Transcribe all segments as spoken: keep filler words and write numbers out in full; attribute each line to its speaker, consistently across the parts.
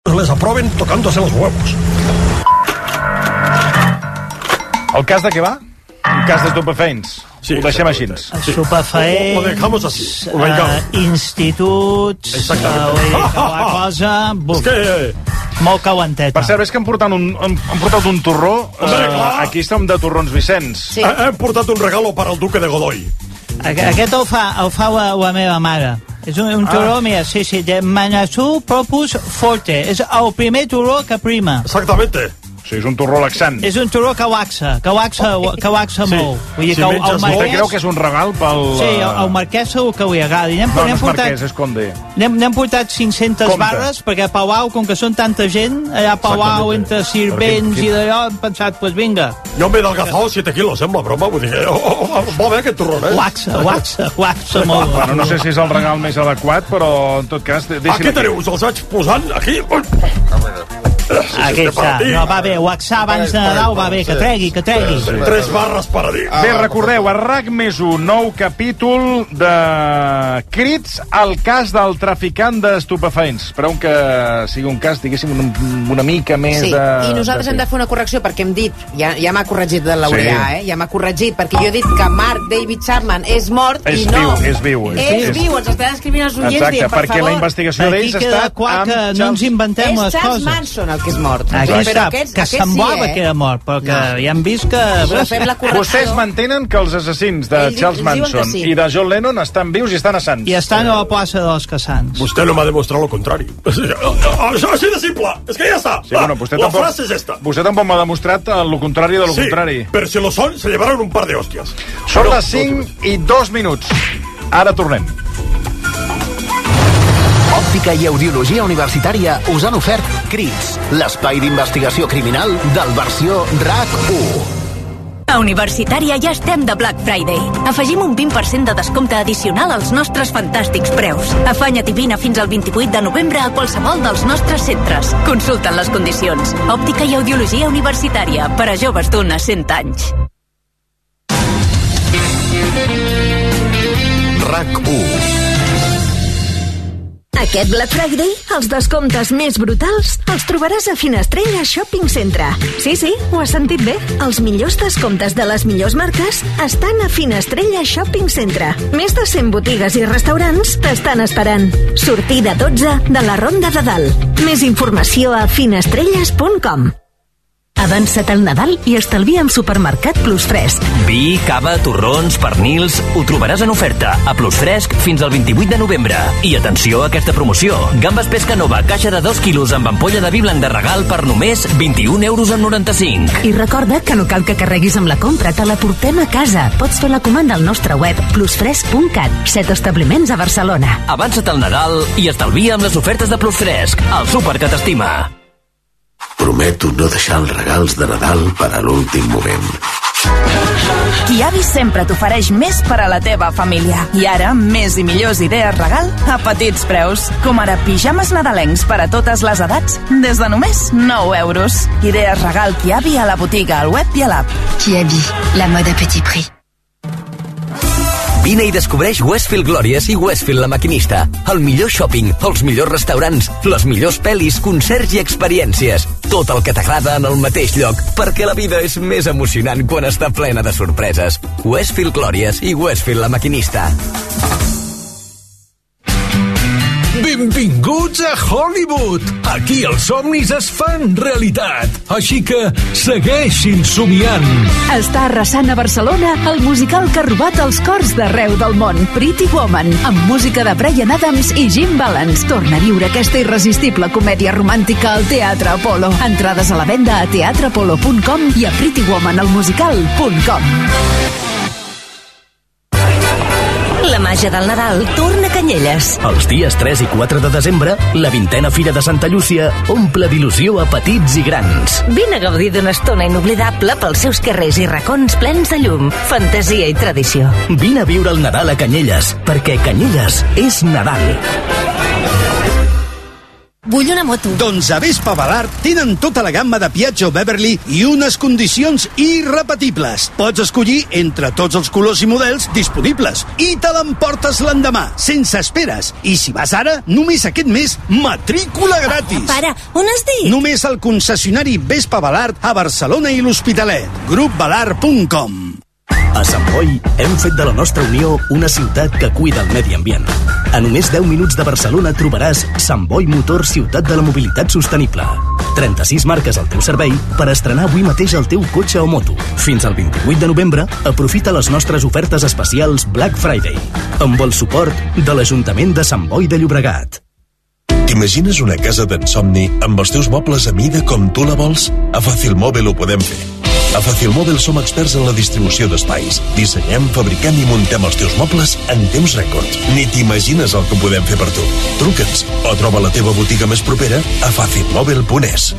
Speaker 1: les aproben tocándose los huevos.
Speaker 2: El cas de què va? Un cas d'estupefaents. Sí, ho deixem així.
Speaker 3: Estupefaents,
Speaker 1: lo dejamos así.
Speaker 3: uh, instituts,
Speaker 1: exactament.
Speaker 3: Uh, la cosa... Buf,
Speaker 1: que...
Speaker 3: molt cauenteta.
Speaker 2: Per cert, és que han portat un, han, han portat un torró.
Speaker 1: Hombre,
Speaker 2: uh, aquí estem de torrons Vicenç.
Speaker 1: Sí. Hem portat un regalo per al duque de Godoy.
Speaker 3: Aquest el fa, el fa la, la meva mare. És un, un torró, ah. mira, sí, sí, de Manasú Propus Forte. És el primer torró que prima.
Speaker 1: Exactamente.
Speaker 2: Sí, és un torró laxant.
Speaker 3: És un torró que laxa, que laxa, que laxa sí. molt. Vull dir
Speaker 2: si
Speaker 3: que el, el
Speaker 2: marquès... Vostè creu que és un regal pel...
Speaker 3: Sí, el, el marquès segur que li agrada. Anem,
Speaker 2: no,
Speaker 3: anem
Speaker 2: no és
Speaker 3: portat,
Speaker 2: marquès, és conde.
Speaker 3: N'hem portat cinc-centes Compte. barres, perquè a Palau, com que són tanta gent, allà a Palau, entre sirvents i d'allò, hem pensat, pues vinga.
Speaker 1: Jo m'he adelgazado siete kilos, eh, la broma. Vull dir, oh, oh, oh, va bé aquest torró, eh?
Speaker 3: Laxa, laxa, laxa molt.
Speaker 2: Bueno, no sé si és el regal més adequat, però en tot cas...
Speaker 1: Aquí teniu, us els vaig posant, aquí...
Speaker 3: Sí, aquí està, no, va bé, waxar abans de Nadal va bé, que tregui, que tregui.
Speaker 1: Tres barres per a dir.
Speaker 2: Bé, recordeu, a RAC més un nou capítol de crits al cas del traficant d'estupefaents. Espereu que sigui un cas, diguéssim, una, una mica més
Speaker 4: sí.
Speaker 2: de...
Speaker 4: I nosaltres
Speaker 2: de...
Speaker 4: hem de fer una correcció, perquè hem dit, ja, ja m'ha corregit el Laureà, sí. eh? Ja m'ha corregit, perquè jo he dit que Mark David Chapman és mort
Speaker 2: és
Speaker 4: i no.
Speaker 2: Viu, és viu.
Speaker 4: És, és viu, ens estan escrivint els oients
Speaker 2: Exacte,
Speaker 4: dient, per
Speaker 2: perquè
Speaker 4: favor.
Speaker 2: la investigació d'ells ha estat
Speaker 3: clar
Speaker 2: amb
Speaker 3: que no ens inventem
Speaker 4: és
Speaker 3: les
Speaker 4: Charles
Speaker 3: coses.
Speaker 4: Manson el que és mort.
Speaker 3: Aquí
Speaker 4: però
Speaker 3: està,
Speaker 4: aquests,
Speaker 3: que
Speaker 4: aquests
Speaker 3: semblava
Speaker 4: sí, eh?
Speaker 3: que era mort, però que
Speaker 4: no.
Speaker 3: ja hem vist que...
Speaker 4: Però fem la correcció.
Speaker 2: Vostès mantenen que els assassins de
Speaker 4: ells,
Speaker 2: Charles Manson sí. i de John Lennon estan vius i estan a Sants.
Speaker 3: I estan a la plaça dels Cassans.
Speaker 1: Vostè no m'ha demostrat lo contrari. Això així de simple. És que ja està.
Speaker 2: Sí, bueno, vostè
Speaker 1: la
Speaker 2: tampoc,
Speaker 1: frase és esta.
Speaker 2: Vostè tampoc m'ha demostrat el contrari de lo
Speaker 1: sí,
Speaker 2: contrari.
Speaker 1: però si lo son, se llevaron un par de hòsties.
Speaker 2: Són les cinc i dos minuts. Ara tornem.
Speaker 5: Òptica i Audiologia Universitària us han ofert Crits, l'espai d'investigació criminal del versió RAC u.
Speaker 6: A Universitària ja estem de Black Friday. Afegim un vint per cent de descompte addicional als nostres fantàstics preus. Afanya't i vine fins al vint-i-vuit de novembre a qualsevol dels nostres centres. Consulta'n les condicions. Òptica i Audiologia Universitària, per a joves d'uns cent anys.
Speaker 5: RAC u.
Speaker 7: Aquest Black Friday, els descomptes més brutals els trobaràs a Finestrella Shopping Centre. Sí, sí, ho has sentit bé. Els millors descomptes de les millors marques estan a Finestrella Shopping Centre. Més de cent botigues i restaurants t'estan esperant. Sortida dotze de la Ronda de Dalt. Més informació a finestrelles punt com.
Speaker 8: Avança't al Nadal i estalvia amb Supermercat Plus Fresc.
Speaker 9: Vi, cava, torrons, pernils... Ho trobaràs en oferta a Plus Fresc fins al vint-i-vuit de novembre. I atenció a aquesta promoció. Gambes Pesca Nova, caixa de dos quilos amb ampolla de vi blanc de regal per només vint-i-un euros amb noranta-cinc.
Speaker 8: I recorda que no cal que carreguis amb la compra, te la portem a casa. Pots fer la comanda al nostre web plus fresc punt cat. Set establiments a Barcelona.
Speaker 9: Avança't al Nadal i estalvia amb les ofertes de Plus Fresc, el súper que t'estima.
Speaker 5: Prometo no deixar els regals de Nadal per a l'últim moment.
Speaker 10: Kiabi sempre t'ofereix més per a la teva família. I ara, més i millors idees regal a petits preus. Com ara pijames nadalencs per a totes les edats des de només nou euros. Idees regal Kiabi a la botiga, al web i a l'app.
Speaker 11: Kiabi, la mode à petit prix.
Speaker 9: Vine i descobreix Westfield Glòries i Westfield La Maquinista. El millor shopping, els millors restaurants, les millors pel·lis, concerts i experiències. Tot el que t'agrada en el mateix lloc, perquè la vida és més emocionant quan està plena de sorpreses. Westfield Glòries i Westfield La Maquinista.
Speaker 12: Benvinguts a Hollywood! Aquí els somnis es fan realitat. Així que segueixin somiant.
Speaker 13: Està arrasant a Barcelona el musical que ha robat els cors d'arreu del món, Pretty Woman, amb música de Bryan Adams i Jim Valance. Torna a viure aquesta irresistible comèdia romàntica al Teatre Apollo. Entrades a la venda a teatre apollo punt com i a pretty woman el musical punt com.
Speaker 6: La màgia del Nadal torna a Canyelles.
Speaker 9: Els dies tres i quatre de desembre, la vintena Fira de Santa Llúcia omple d'il·lusió a petits i grans.
Speaker 6: Vine a gaudir d'una estona inoblidable pels seus carrers i racons plens de llum, fantasia i tradició.
Speaker 9: Vine a viure el Nadal a Canyelles, perquè Canyelles és Nadal.
Speaker 14: vull una moto.
Speaker 15: Doncs a Vespa Balart tenen tota la gamma de Piaggio Beverly i unes condicions irrepetibles. Pots escollir entre tots els colors i models disponibles i te l'emportes l'endemà, sense esperes. I si vas ara, només aquest mes, matrícula gratis.
Speaker 14: Para, on has dit?
Speaker 15: Només al concessionari Vespa Balart a Barcelona i l'Hospitalet. grup balart punt com.
Speaker 16: A Sant Boi hem fet de la nostra Unió una ciutat que cuida el medi ambient. A només deu minuts de Barcelona trobaràs Sant Boi Motor Ciutat de la Mobilitat Sostenible. trenta-sis marques al teu servei per estrenar avui mateix el teu cotxe o moto. Fins al vint-i-vuit de novembre, aprofita les nostres ofertes especials Black Friday, amb el suport de l'Ajuntament de Sant Boi de Llobregat.
Speaker 17: T'imagines una casa d'ensomni amb els teus mobles a mida com tu la vols? A Fàcil Mòbil ho podem fer. A Fàcil Mòbil som experts en la distribució d'espais. Dissenyem, fabriquem i muntem els teus mobles en temps rècord. Ni t'imagines el que podem fer per tu. Truca'ns o troba la teva botiga més propera a fàcil mòbil punt es.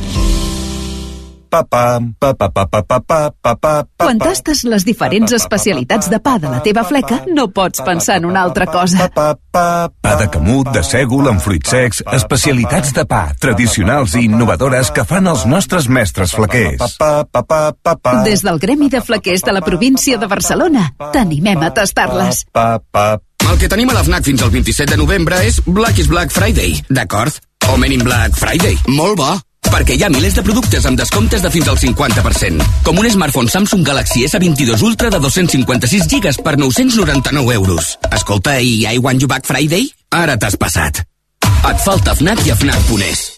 Speaker 13: Quan tastes les diferents especialitats de pa de la teva fleca, no pots pensar en una altra cosa.
Speaker 18: Pa de camut, de sègol, amb fruits secs, especialitats de pa, tradicionals i innovadores que fan els nostres mestres flequers.
Speaker 13: Des del Gremi de Flequers de la província de Barcelona, t'animem a tastar-les.
Speaker 19: El que tenim a la FNAC fins al vint-i-set de novembre és Black is Black Friday, d'acord? O Men in Black Friday, molt bo. Perquè hi ha milers de productes amb descomptes de fins al cinquanta per cent. Com un smartphone Samsung Galaxy essa vint-i-dos Ultra de dos-cents cinquanta-sis gigas per nou-cents noranta-nou euros. Escolta, i I Want You Back Friday? Ara t'has passat. Et falta FNAC i a fnac punt es.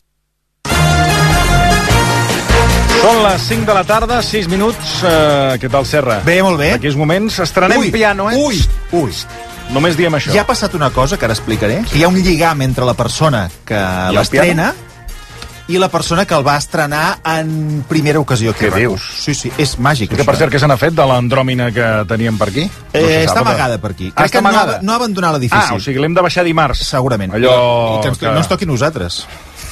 Speaker 2: Són les cinc de la tarda, sis minuts. Uh, què tal, Serra?
Speaker 20: Bé, molt bé.
Speaker 2: Aquells moments estrenem
Speaker 20: ui,
Speaker 2: piano, eh?
Speaker 20: Ui, ui.
Speaker 2: Només diem això.
Speaker 20: Ja ha passat una cosa que ara explicaré. Hi ha un lligam entre la persona que l'estrena i la persona que el va estrenar en primera ocasió.
Speaker 2: Què dius?
Speaker 20: Sí, sí, és màgic.
Speaker 2: Que, per cert, què se n'ha fet de l'andròmina que teníem per aquí?
Speaker 20: Eh, no està amagada per aquí.
Speaker 2: Ah,
Speaker 20: Crec que no ha, no ha abandonat l'edifici.
Speaker 2: Ah, o sigui, l'hem de baixar dimarts.
Speaker 20: Segurament.
Speaker 2: Allò...
Speaker 20: I que, ens, que no ens toqui a nosaltres.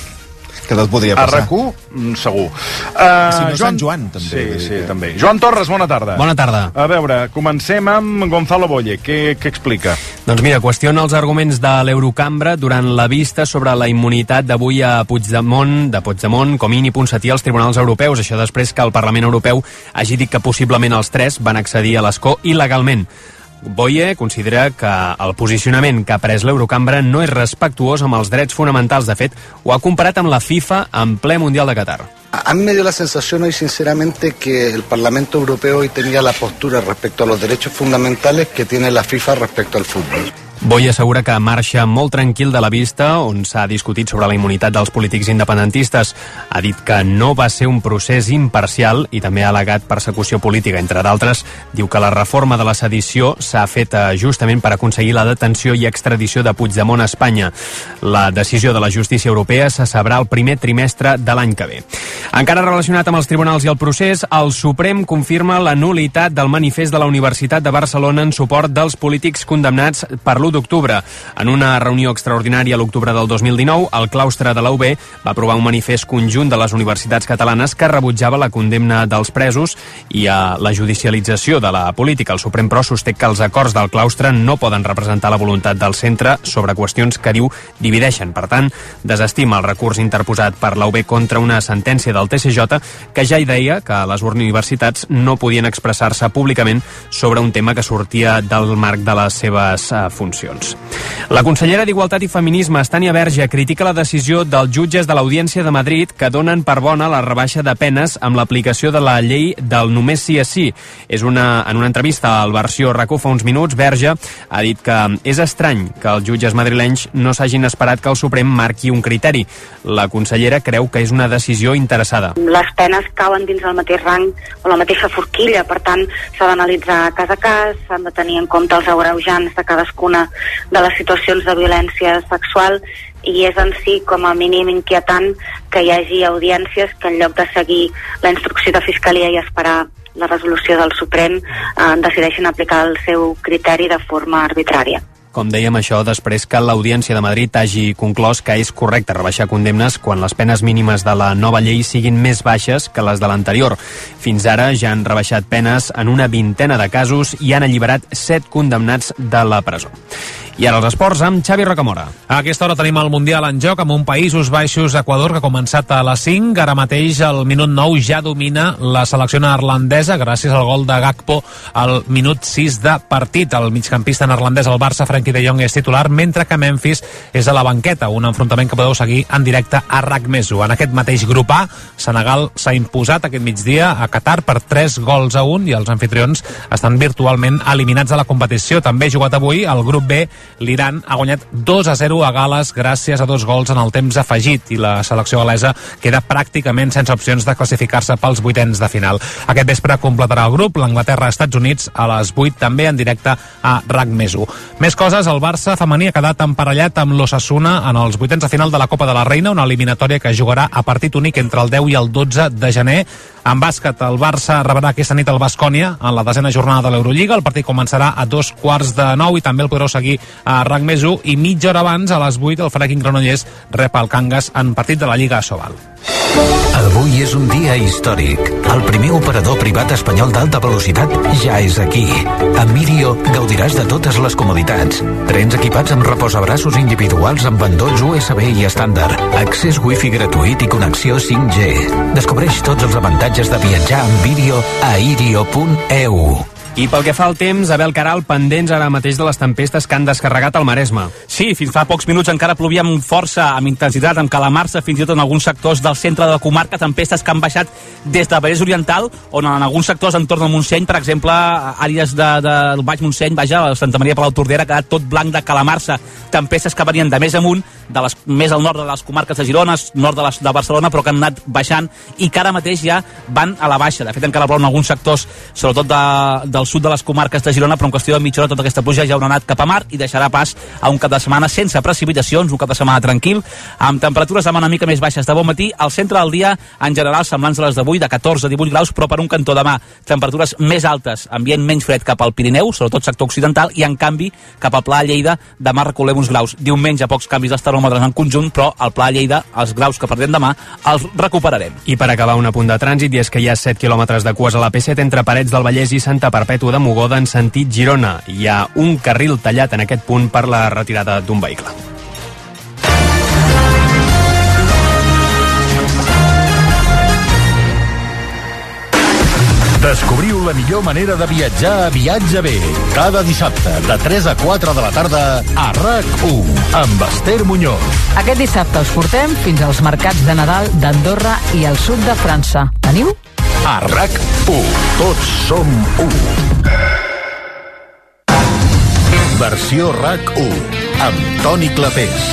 Speaker 20: Que tot podria
Speaker 2: A
Speaker 20: passar.
Speaker 2: R Q, segur. Uh,
Speaker 20: si no, Joan... Sant Joan, també.
Speaker 2: Sí, sí, també. Joan Torres, bona tarda.
Speaker 21: Bona tarda.
Speaker 2: A veure, comencem amb Gonzalo Boye. Què, què explica?
Speaker 21: Doncs mira, qüestiona els arguments de l'Eurocambra durant la vista sobre la immunitat d'avui a Puigdemont, de Puigdemont, Comín i Ponsatí als tribunals europeus. Això després que el Parlament Europeu hagi dit que possiblement els tres van accedir a l'escó il·legalment. Boye considera que el posicionament que ha pres l'Eurocambra no és respectuós amb els drets fonamentals. De fet, ho ha comparat amb la FIFA en ple Mundial de Qatar.
Speaker 22: A mí me dio la sensación hoy, sinceramente, que el Parlamento Europeo hoy tenía la postura respecto a los derechos fundamentales que tiene la FIFA respecto al fútbol.
Speaker 21: Boye assegura que marxa molt tranquil de la vista on s'ha discutit sobre la immunitat dels polítics independentistes. Ha dit que no va ser un procés imparcial i també ha al·legat persecució política, entre d'altres. Diu que la reforma de la sedició s'ha fet justament per aconseguir la detenció i extradició de Puigdemont a Espanya. La decisió de la justícia europea se sabrà el primer trimestre de l'any que ve. Encara relacionat amb els tribunals i el procés, el Suprem confirma la nulitat del manifest de la Universitat de Barcelona en suport dels polítics condemnats per l'u d'octubre. En una reunió extraordinària a l'octubre del dos mil dinou, el claustre de la U B va aprovar un manifest conjunt de les universitats catalanes que rebutjava la condemna dels presos i a la judicialització de la política. El Suprem, però, sosté que els acords del claustre no poden representar la voluntat del centre sobre qüestions que, diu, divideixen. Per tant, desestima el recurs interposat per la U B contra una sentència del T C J que ja hi deia que les universitats no podien expressar-se públicament sobre un tema que sortia del marc de les seves uh, funcions. La consellera d'Igualtat i Feminismes, Tània Verge, critica la decisió dels jutges de l'Audiència de Madrid que donen per bona la rebaixa de penes amb l'aplicació de la llei del només sí és sí. És una, en una entrevista al Versió R A C U fa uns minuts, Verge ha dit que és estrany que els jutges madrilenys no s'hagin esperat que el Suprem marqui un criteri. La consellera creu que és una decisió interessada.
Speaker 23: Les penes cauen dins el mateix rang o la mateixa forquilla, per tant s'ha d'analitzar cas a cas, s'han de tenir en compte els agreujants de cadascuna de les situacions de violència sexual i és en si com a mínim inquietant que hi hagi audiències que en lloc de seguir la instrucció de Fiscalia i esperar la resolució del Suprem eh, decideixen aplicar el seu criteri de forma arbitrària.
Speaker 21: Com dèiem, això després que l'Audiència de Madrid hagi conclòs que és correcte rebaixar condemnes quan les penes mínimes de la nova llei siguin més baixes que les de l'anterior. Fins ara ja han rebaixat penes en una vintena de casos i han alliberat set condemnats de la presó. I ara els esports amb Xavi Rocamora.
Speaker 3: A aquesta hora tenim el Mundial en joc amb un Països Baixos-Equador que ha començat a les cinc. Ara mateix, al minut nou, ja domina la selecció neerlandesa gràcies al gol de Gakpo al minut sis de partit. El migcampista neerlandès al Barça, Frenkie de Jong, és titular, mentre que Memphis és a la banqueta, un enfrontament que podeu seguir en directe a RAC més u. En aquest mateix grup A, Senegal s'ha imposat aquest migdia a Qatar per tres gols a un i els anfitrions estan virtualment eliminats de la competició. També ha jugat avui el grup B. L'Iran ha guanyat dos a zero a Gal·les gràcies a dos gols en el temps afegit i la selecció gal·lesa queda pràcticament sense opcions de classificar-se pels vuitens de final. Aquest vespre completarà el grup l'Anglaterra-Estats Units a les vuit, també en directe a RAC més u. Més coses, el Barça femení ha quedat emparellat amb l'Osasuna en els vuitens de final de la Copa de la Reina, una eliminatòria que jugarà a partit únic entre el deu i el dotze de gener. En bàsquet, el Barça rebrà aquesta nit el Baskonia en la desena jornada de l'Eurolliga. El partit començarà a dos quarts de nou i també el podreu seguir a RAC més u, i mitja hora abans, a les vuit, el Freaking Granollers rep el Cangas en partit de la Lliga Asobal.
Speaker 4: Avui és un dia històric. El primer operador privat espanyol d'alta velocitat ja és aquí. Amb Irio gaudiràs de totes les comoditats. Trens equipats amb reposabraços individuals amb endolls U S B i estàndard, accés wifi gratuït i connexió cinc G. Descobreix tots els avantatges de viatjar amb Irio a irio punt e u.
Speaker 21: I pel que fa al temps, Abel Caral, pendents ara mateix de les tempestes que han descarregat el Maresme.
Speaker 14: Sí, fins fa pocs minuts encara plovia amb força, amb intensitat, amb calamarsa, fins i tot en alguns sectors del centre de la comarca, tempestes que han baixat des de Vallès Oriental, on en alguns sectors entorn del Montseny, per exemple, àrees de, de, del Baix Montseny, vaja, Santa Maria Palau Tordera, ha quedat tot blanc de calamarsa. Tempestes que venien de més amunt, de les, més al nord de les comarques de Girona, nord de, les, de Barcelona, però que han anat baixant i que ara mateix ja van a la baixa. De fet, encara plou en alguns sectors, sobretot de, de del sud de les comarques de Girona, però en qüestió de mitja hora tota aquesta pluja ja haurà anat cap a mar i deixarà pas a un cap de setmana sense precipitacions, un cap de setmana tranquil, amb temperatures demà una mica més baixes de bon matí, al centre del dia en general semblants a les d'avui, de catorze a divuit graus, però per un cantó demà temperatures més altes, ambient menys fred cap al Pirineu, sobretot sector occidental, i en canvi cap al Pla de Lleida demà reculem uns graus. Diumenge pocs canvis dels termòmetres en conjunt, però al Pla de Lleida els graus que perdem demà els recuperarem.
Speaker 21: I per acabar, un apunt de trànsit, i és que hi ha set quilòmetres de cues a la P set entre Parets del Vallès i Santa Perpètua de Mogoda en sentit Girona. Hi ha un carril tallat en aquest punt per la retirada d'un vehicle.
Speaker 24: Descobriu la millor manera de viatjar a Viatge B. Cada dissabte, de tres a quatre de la tarda, a RAC u, amb Esther Muñoz.
Speaker 25: Aquest dissabte us portem fins als mercats de Nadal d'Andorra i el sud de França. Teniu?
Speaker 24: A RAC u, tots som u. Versió RAC u, amb Toni Clapés.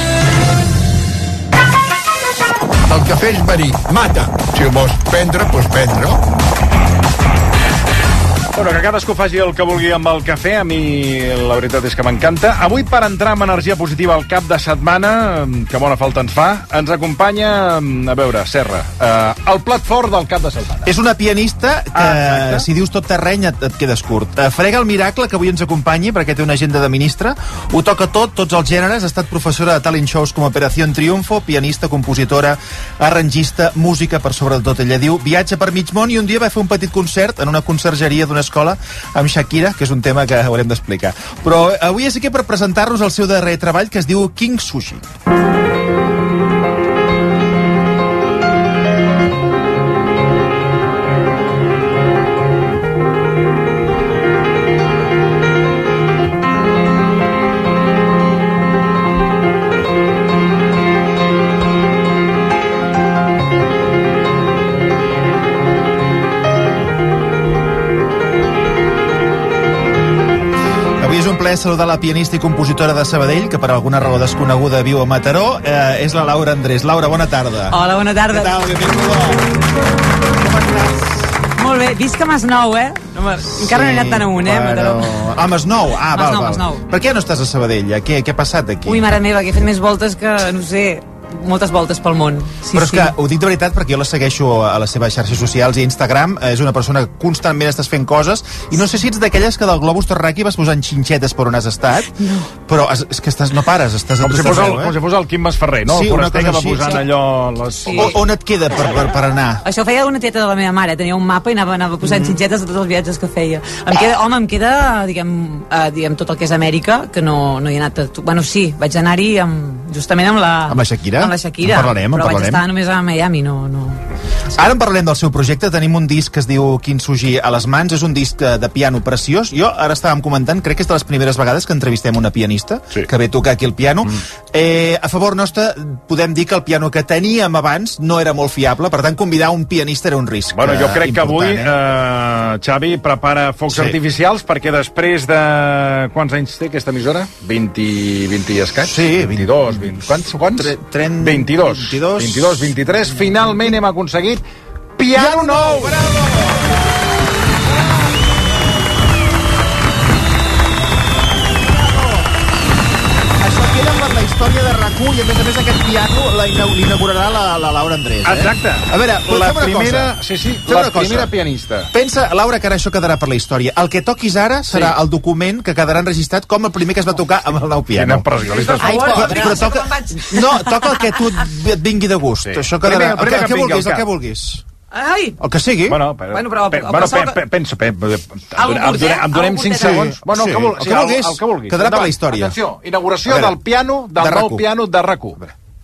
Speaker 26: El cafè és verí, mata. Si ho vols prendre, doncs prendre.
Speaker 2: Bueno, que cadascú faci el que vulgui amb el cafè. A mi la veritat és que m'encanta. Avui, per entrar amb energia positiva al cap de setmana, que bona falta ens fa, ens acompanya, a veure, Serra, eh, el plat fort del cap de setmana.
Speaker 20: És una pianista que, ah, si dius tot terreny, et, et quedes curt. Uh, Frega el Miracle, que avui ens acompanyi, perquè té una agenda de ministre. Ho toca tot, tots els gèneres. Ha estat professora de talent shows com Operación Triunfo, pianista, compositora, arrangista, música per sobre de tot. Ella diu, viatge per mig món, i un dia va fer un petit concert en una consergeria d'una escola amb Shakira, que és un tema que haurem d'explicar. Però avui és aquí per presentar-nos el seu darrer treball, que es diu King Sushi. Saludar la pianista i compositora de Sabadell, que per alguna raó desconeguda viu a Mataró, eh, és la Laura Andrés. Laura, bona tarda.
Speaker 27: Hola, bona tarda.
Speaker 20: Què tal? Benvinguda. Com estàs?
Speaker 27: Molt bé, visca Masnou, eh? No, sí, encara no he anat tan amunt, eh, bueno. Mataró.
Speaker 20: Ah, Masnou, ah, val,
Speaker 27: Masnou,
Speaker 20: val.
Speaker 27: Masnou.
Speaker 20: Per què no estàs a Sabadell? Què, què ha passat aquí?
Speaker 27: Ui, mare meva, que he fet més voltes que, no sé, moltes voltes pel món. Sí,
Speaker 20: Però és
Speaker 27: sí.
Speaker 20: que ho dic de veritat perquè jo la segueixo a les seves xarxes socials i a Instagram. És una persona que constantment estàs fent coses i no sé si ets d'aquelles que del globus terràquei vas posant xinxetes per on has estat, no. Però és, és que estàs, no pares, estàs...
Speaker 2: Com si fos el,
Speaker 20: eh?
Speaker 2: com si fos el Quim Masferrer, no?
Speaker 20: Sí,
Speaker 2: El
Speaker 20: una
Speaker 2: foraster
Speaker 20: cosa
Speaker 2: que va
Speaker 20: així,
Speaker 2: posant
Speaker 20: sí.
Speaker 2: allò... Les...
Speaker 27: Sí.
Speaker 20: O, on et queda per, per, per anar?
Speaker 27: Això ho feia una tieta de la meva mare, tenia un mapa i anava, anava posant mm. xinxetes de tots els viatges que feia. Em queda, home, em queda, diguem, uh, diguem tot el que és Amèrica, que no, no hi he anat... A tu... Bueno, sí, vaig anar-hi amb, justament amb la...
Speaker 20: Amb la Shakira?
Speaker 27: Amb la Shakira.
Speaker 20: En parlarem, en
Speaker 27: però
Speaker 20: parlarem.
Speaker 27: vaig estar només a Miami, no... no...
Speaker 20: Ara en parlarem del seu projecte. Tenim un disc que es diu Kintsugi a les mans. És un disc de piano preciós. Jo ara estàvem comentant, crec que és de les primeres vegades que entrevistem una pianista sí. que ve tocar aquí el piano. Mm. Eh, a favor nostre, podem dir que el piano que teníem abans no era molt fiable, per tant, convidar un pianista era un risc.
Speaker 2: Bueno, jo crec que avui,
Speaker 20: eh?
Speaker 2: eh, Xavi, prepara focs sí. artificials, perquè després de... Quants anys té aquesta emissora? vint, vint i escaig?
Speaker 20: Sí.
Speaker 2: vint-i-dos, vint... Quants? quants?
Speaker 20: Tre, tren...
Speaker 2: vint-i-dos.
Speaker 20: vint-i-dos.
Speaker 2: vint-i-dos, vint-i-tres. Finalment hem aconseguit piano nou! Bravo!
Speaker 20: Queda amb la història de RAC u i a més a més aquest piano l'inaugurarà la, la Laura Andrés, eh?
Speaker 2: Exacte.
Speaker 20: A veure,
Speaker 2: la
Speaker 20: fem una
Speaker 2: primera,
Speaker 20: cosa.
Speaker 2: sí, sí,
Speaker 20: Fem
Speaker 2: la
Speaker 20: una cosa.
Speaker 2: primera pianista.
Speaker 20: Pensa, Laura, que ara això quedarà per la història. El que toquis ara serà
Speaker 2: Sí.
Speaker 20: el document que quedarà enregistrat com el primer que es va tocar amb el nou piano.
Speaker 2: Quina pressió li estàs
Speaker 27: Ai,
Speaker 2: fotent.
Speaker 27: pobre,
Speaker 20: però, però toca, no, toca el que tu et, et vingui de gust.
Speaker 2: Sí.
Speaker 20: Això quedarà.
Speaker 2: Primer-
Speaker 20: El,
Speaker 2: primer
Speaker 20: que, el
Speaker 2: que
Speaker 20: que
Speaker 2: vingui
Speaker 20: vulguis,
Speaker 2: al
Speaker 20: el que
Speaker 2: cap.
Speaker 20: vulguis.
Speaker 27: Ai!
Speaker 20: El que sigui.
Speaker 2: Bueno, però,
Speaker 27: Bueno, però-
Speaker 2: pe,
Speaker 27: però
Speaker 2: bueno,
Speaker 27: qualsevol
Speaker 2: pe, pe, pensa, Pep, em,
Speaker 27: Algo
Speaker 2: em,
Speaker 27: curtet,
Speaker 2: donem- em donem
Speaker 27: algo
Speaker 2: cinc
Speaker 27: curtet.
Speaker 2: segons. Bueno,
Speaker 20: Sí,
Speaker 2: el que, vul,
Speaker 20: el
Speaker 2: sí,
Speaker 20: que vulguis.
Speaker 2: El, el que vulguis.
Speaker 20: Quedarà per la
Speaker 2: Endavant.
Speaker 20: història.
Speaker 2: Atenció, inauguració
Speaker 20: A veure,
Speaker 2: del piano, del
Speaker 20: de
Speaker 2: nou
Speaker 20: RAC u.
Speaker 2: piano de RAC u.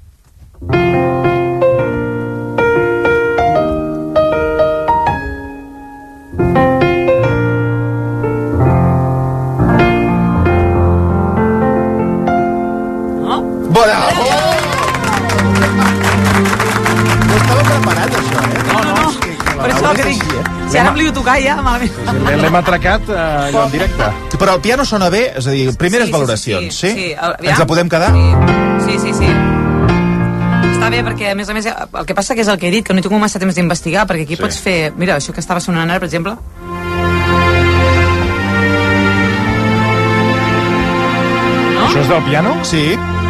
Speaker 20: Bravo! No estava preparat, això, eh?
Speaker 27: No, no, no. Per això que dic, si ara em li ho tocar ja, malament.
Speaker 2: Sí, sí, l'hem atracat eh, allò en directe.
Speaker 20: Però el piano sona bé, és a dir, primeres
Speaker 27: Sí, sí, sí,
Speaker 20: valoracions, sí?
Speaker 27: sí, sí, el-
Speaker 20: Ens la podem quedar?
Speaker 27: Sí, sí, sí. Està bé, perquè a més a més el que passa que és el que he dit, que no he tingut massa temps d'investigar, perquè aquí
Speaker 2: Sí.
Speaker 27: pots fer... Mira, això que estava sonant ara, per exemple. No?
Speaker 2: Això és del piano?
Speaker 20: Sí.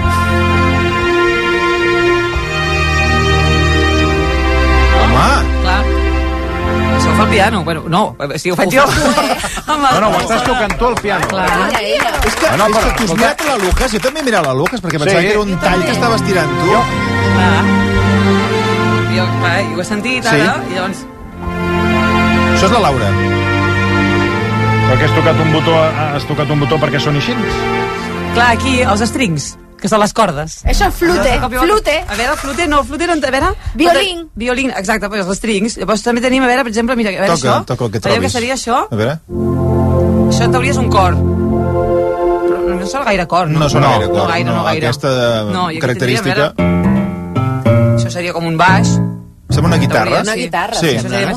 Speaker 20: Home!
Speaker 27: Clar. Això ho fa el piano. Bueno, no, si ho faig jo... Amb el-
Speaker 2: No, no, ho estàs tocant tu al piano.
Speaker 27: Clar.
Speaker 20: És que,
Speaker 2: Bueno,
Speaker 20: és
Speaker 2: però,
Speaker 20: que tu has
Speaker 2: escolta-
Speaker 20: mirat la Lucas, jo també he mirat la Lucas, perquè pensava
Speaker 2: Sí.
Speaker 20: que era un tall que estaves tirant tu.
Speaker 27: Clar. Jo, clar, i ho he sentit
Speaker 20: Sí.
Speaker 27: ara, i llavors...
Speaker 20: Això és la Laura.
Speaker 2: Perquè has tocat un botó, has tocat un botó perquè soni així?
Speaker 27: Clar, aquí, els strings, que són les cordes.
Speaker 1: Això és flute,
Speaker 27: De cop i volta-
Speaker 1: flute.
Speaker 27: A veure, flute, no, flute, no, a veure...
Speaker 1: Violín.
Speaker 27: Violín, exacte, pues els strings. Llavors també tenim, a veure, per exemple, mira, a veure
Speaker 20: Toca,
Speaker 27: això.
Speaker 20: toca el que
Speaker 27: Veieu
Speaker 20: trobis.
Speaker 27: què seria això?
Speaker 20: A veure.
Speaker 27: Això en teoria és un cor. Però no sona gaire cor, no?
Speaker 20: No sona gaire
Speaker 27: No,
Speaker 20: cor,
Speaker 27: gaire, no,
Speaker 20: no,
Speaker 27: gaire.
Speaker 20: aquesta
Speaker 27: No, i aquí
Speaker 20: característica.
Speaker 27: tindríem, a veure, això seria com un baix.
Speaker 20: Sembla una guitarra.
Speaker 1: Una guitarra,
Speaker 20: Sí.
Speaker 27: Això
Speaker 1: sembla,
Speaker 27: seria
Speaker 1: no?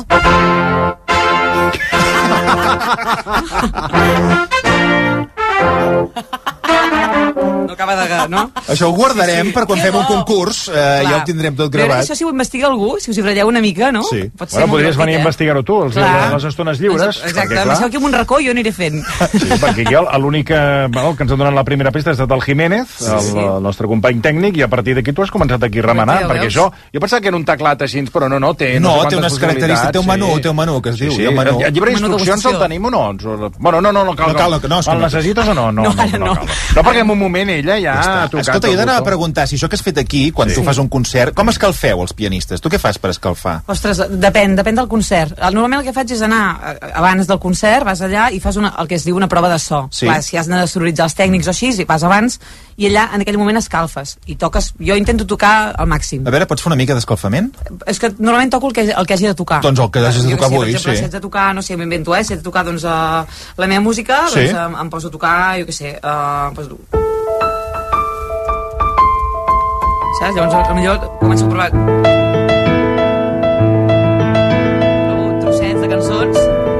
Speaker 27: No acaba de... no?
Speaker 20: Això ho guardarem
Speaker 27: Sí, sí.
Speaker 20: per quan fem un concurs, eh, ja ho tindrem tot
Speaker 27: Però
Speaker 20: gravat.
Speaker 27: això si ho investiga algú, si us hi ratlleu una mica, no?
Speaker 20: Sí.
Speaker 27: Pot ser
Speaker 2: Bueno,
Speaker 27: molt
Speaker 2: podries venir a
Speaker 27: divertit, eh?
Speaker 2: investigar-ho tu, els,
Speaker 27: Clar.
Speaker 2: les estones lliures.
Speaker 27: Exacte,
Speaker 2: perquè,
Speaker 27: em deixeu aquí amb un racó i jo aniré fent.
Speaker 2: Sí, perquè aquí el- l'únic que, bueno, que ens ha donat la primera pista ha estat el Jiménez, el,
Speaker 27: sí.
Speaker 2: el nostre company tècnic, i a partir d'aquí tu has començat aquí a remenar,
Speaker 27: Ja
Speaker 2: perquè
Speaker 27: veus.
Speaker 2: això, jo pensava que era un teclat així, però no, no, té
Speaker 20: No,
Speaker 2: sé
Speaker 20: té
Speaker 2: quantes
Speaker 20: unes característiques, té un menú,
Speaker 2: sí.
Speaker 20: té un menú, que es diu,
Speaker 2: Sí,
Speaker 20: hi ha un menú.
Speaker 2: El, el llibre
Speaker 27: Menú
Speaker 2: d'instruccions el
Speaker 27: degustació.
Speaker 2: tenim o no? Ens ho- Bueno, no, no, no, cal,
Speaker 20: No cal, no, no, és que
Speaker 2: el
Speaker 20: no.
Speaker 2: necessites o no? No,
Speaker 27: No,
Speaker 2: no,
Speaker 27: ara
Speaker 2: no,
Speaker 27: no.
Speaker 2: cal. No, perquè en un moment ella ja ha tocat
Speaker 20: Escolta, jo
Speaker 2: el
Speaker 20: t'anava a
Speaker 2: botó.
Speaker 20: preguntar si això que has fet aquí, quan
Speaker 2: Sí.
Speaker 20: tu fas un concert, com escalfeu els pianistes? Tu què fas per escalfar?
Speaker 27: Ostres, depèn, depèn del concert. El- Normalment el que faig és anar eh, abans del concert, vas allà i fas una, el que es diu una prova de so.
Speaker 20: Sí.
Speaker 27: Clar, si has de sonoritzar els tècnics o així, i vas abans, i allà en aquell moment escalfes. I toques, jo intento tocar al màxim.
Speaker 20: A veure, pots fer una mica d'escalfament?
Speaker 27: És que normalment toco el que, el que hagi de tocar.
Speaker 20: Doncs el que hagis de
Speaker 27: Jo
Speaker 20: tocar
Speaker 27: què sé,
Speaker 20: avui,
Speaker 27: per exemple,
Speaker 20: sí.
Speaker 27: si haig de tocar, no sé, m'invento, eh? Si haig de tocar, doncs, uh, la meva música,
Speaker 20: Sí.
Speaker 27: doncs em, em poso a tocar, jo què sé, uh, pues, saps? Llavors, potser començo a provar... Provo trossets de cançons.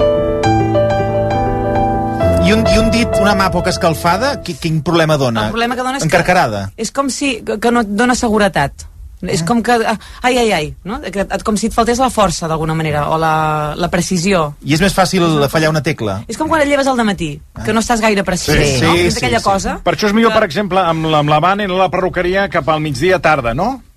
Speaker 20: I un, I un dit, una mà poc escalfada, qui- quin problema dona?
Speaker 27: El problema que dona és
Speaker 20: Encarcarada.
Speaker 27: que és com si que, que no et dona seguretat. És com que... ah, Ai, ai, ai, no? Que, et- com si et faltés la força, d'alguna manera, o la, la precisió.
Speaker 20: I és més fàcil fallar una tecla.
Speaker 27: És com quan et lleves al dematí, que no estàs gaire precis, no?
Speaker 2: Sí,
Speaker 27: És
Speaker 2: sí,
Speaker 27: aquella
Speaker 2: sí.
Speaker 27: cosa.
Speaker 2: Per això és millor, per exemple, amb la, amb la van i la perruqueria cap al migdia tarda, no?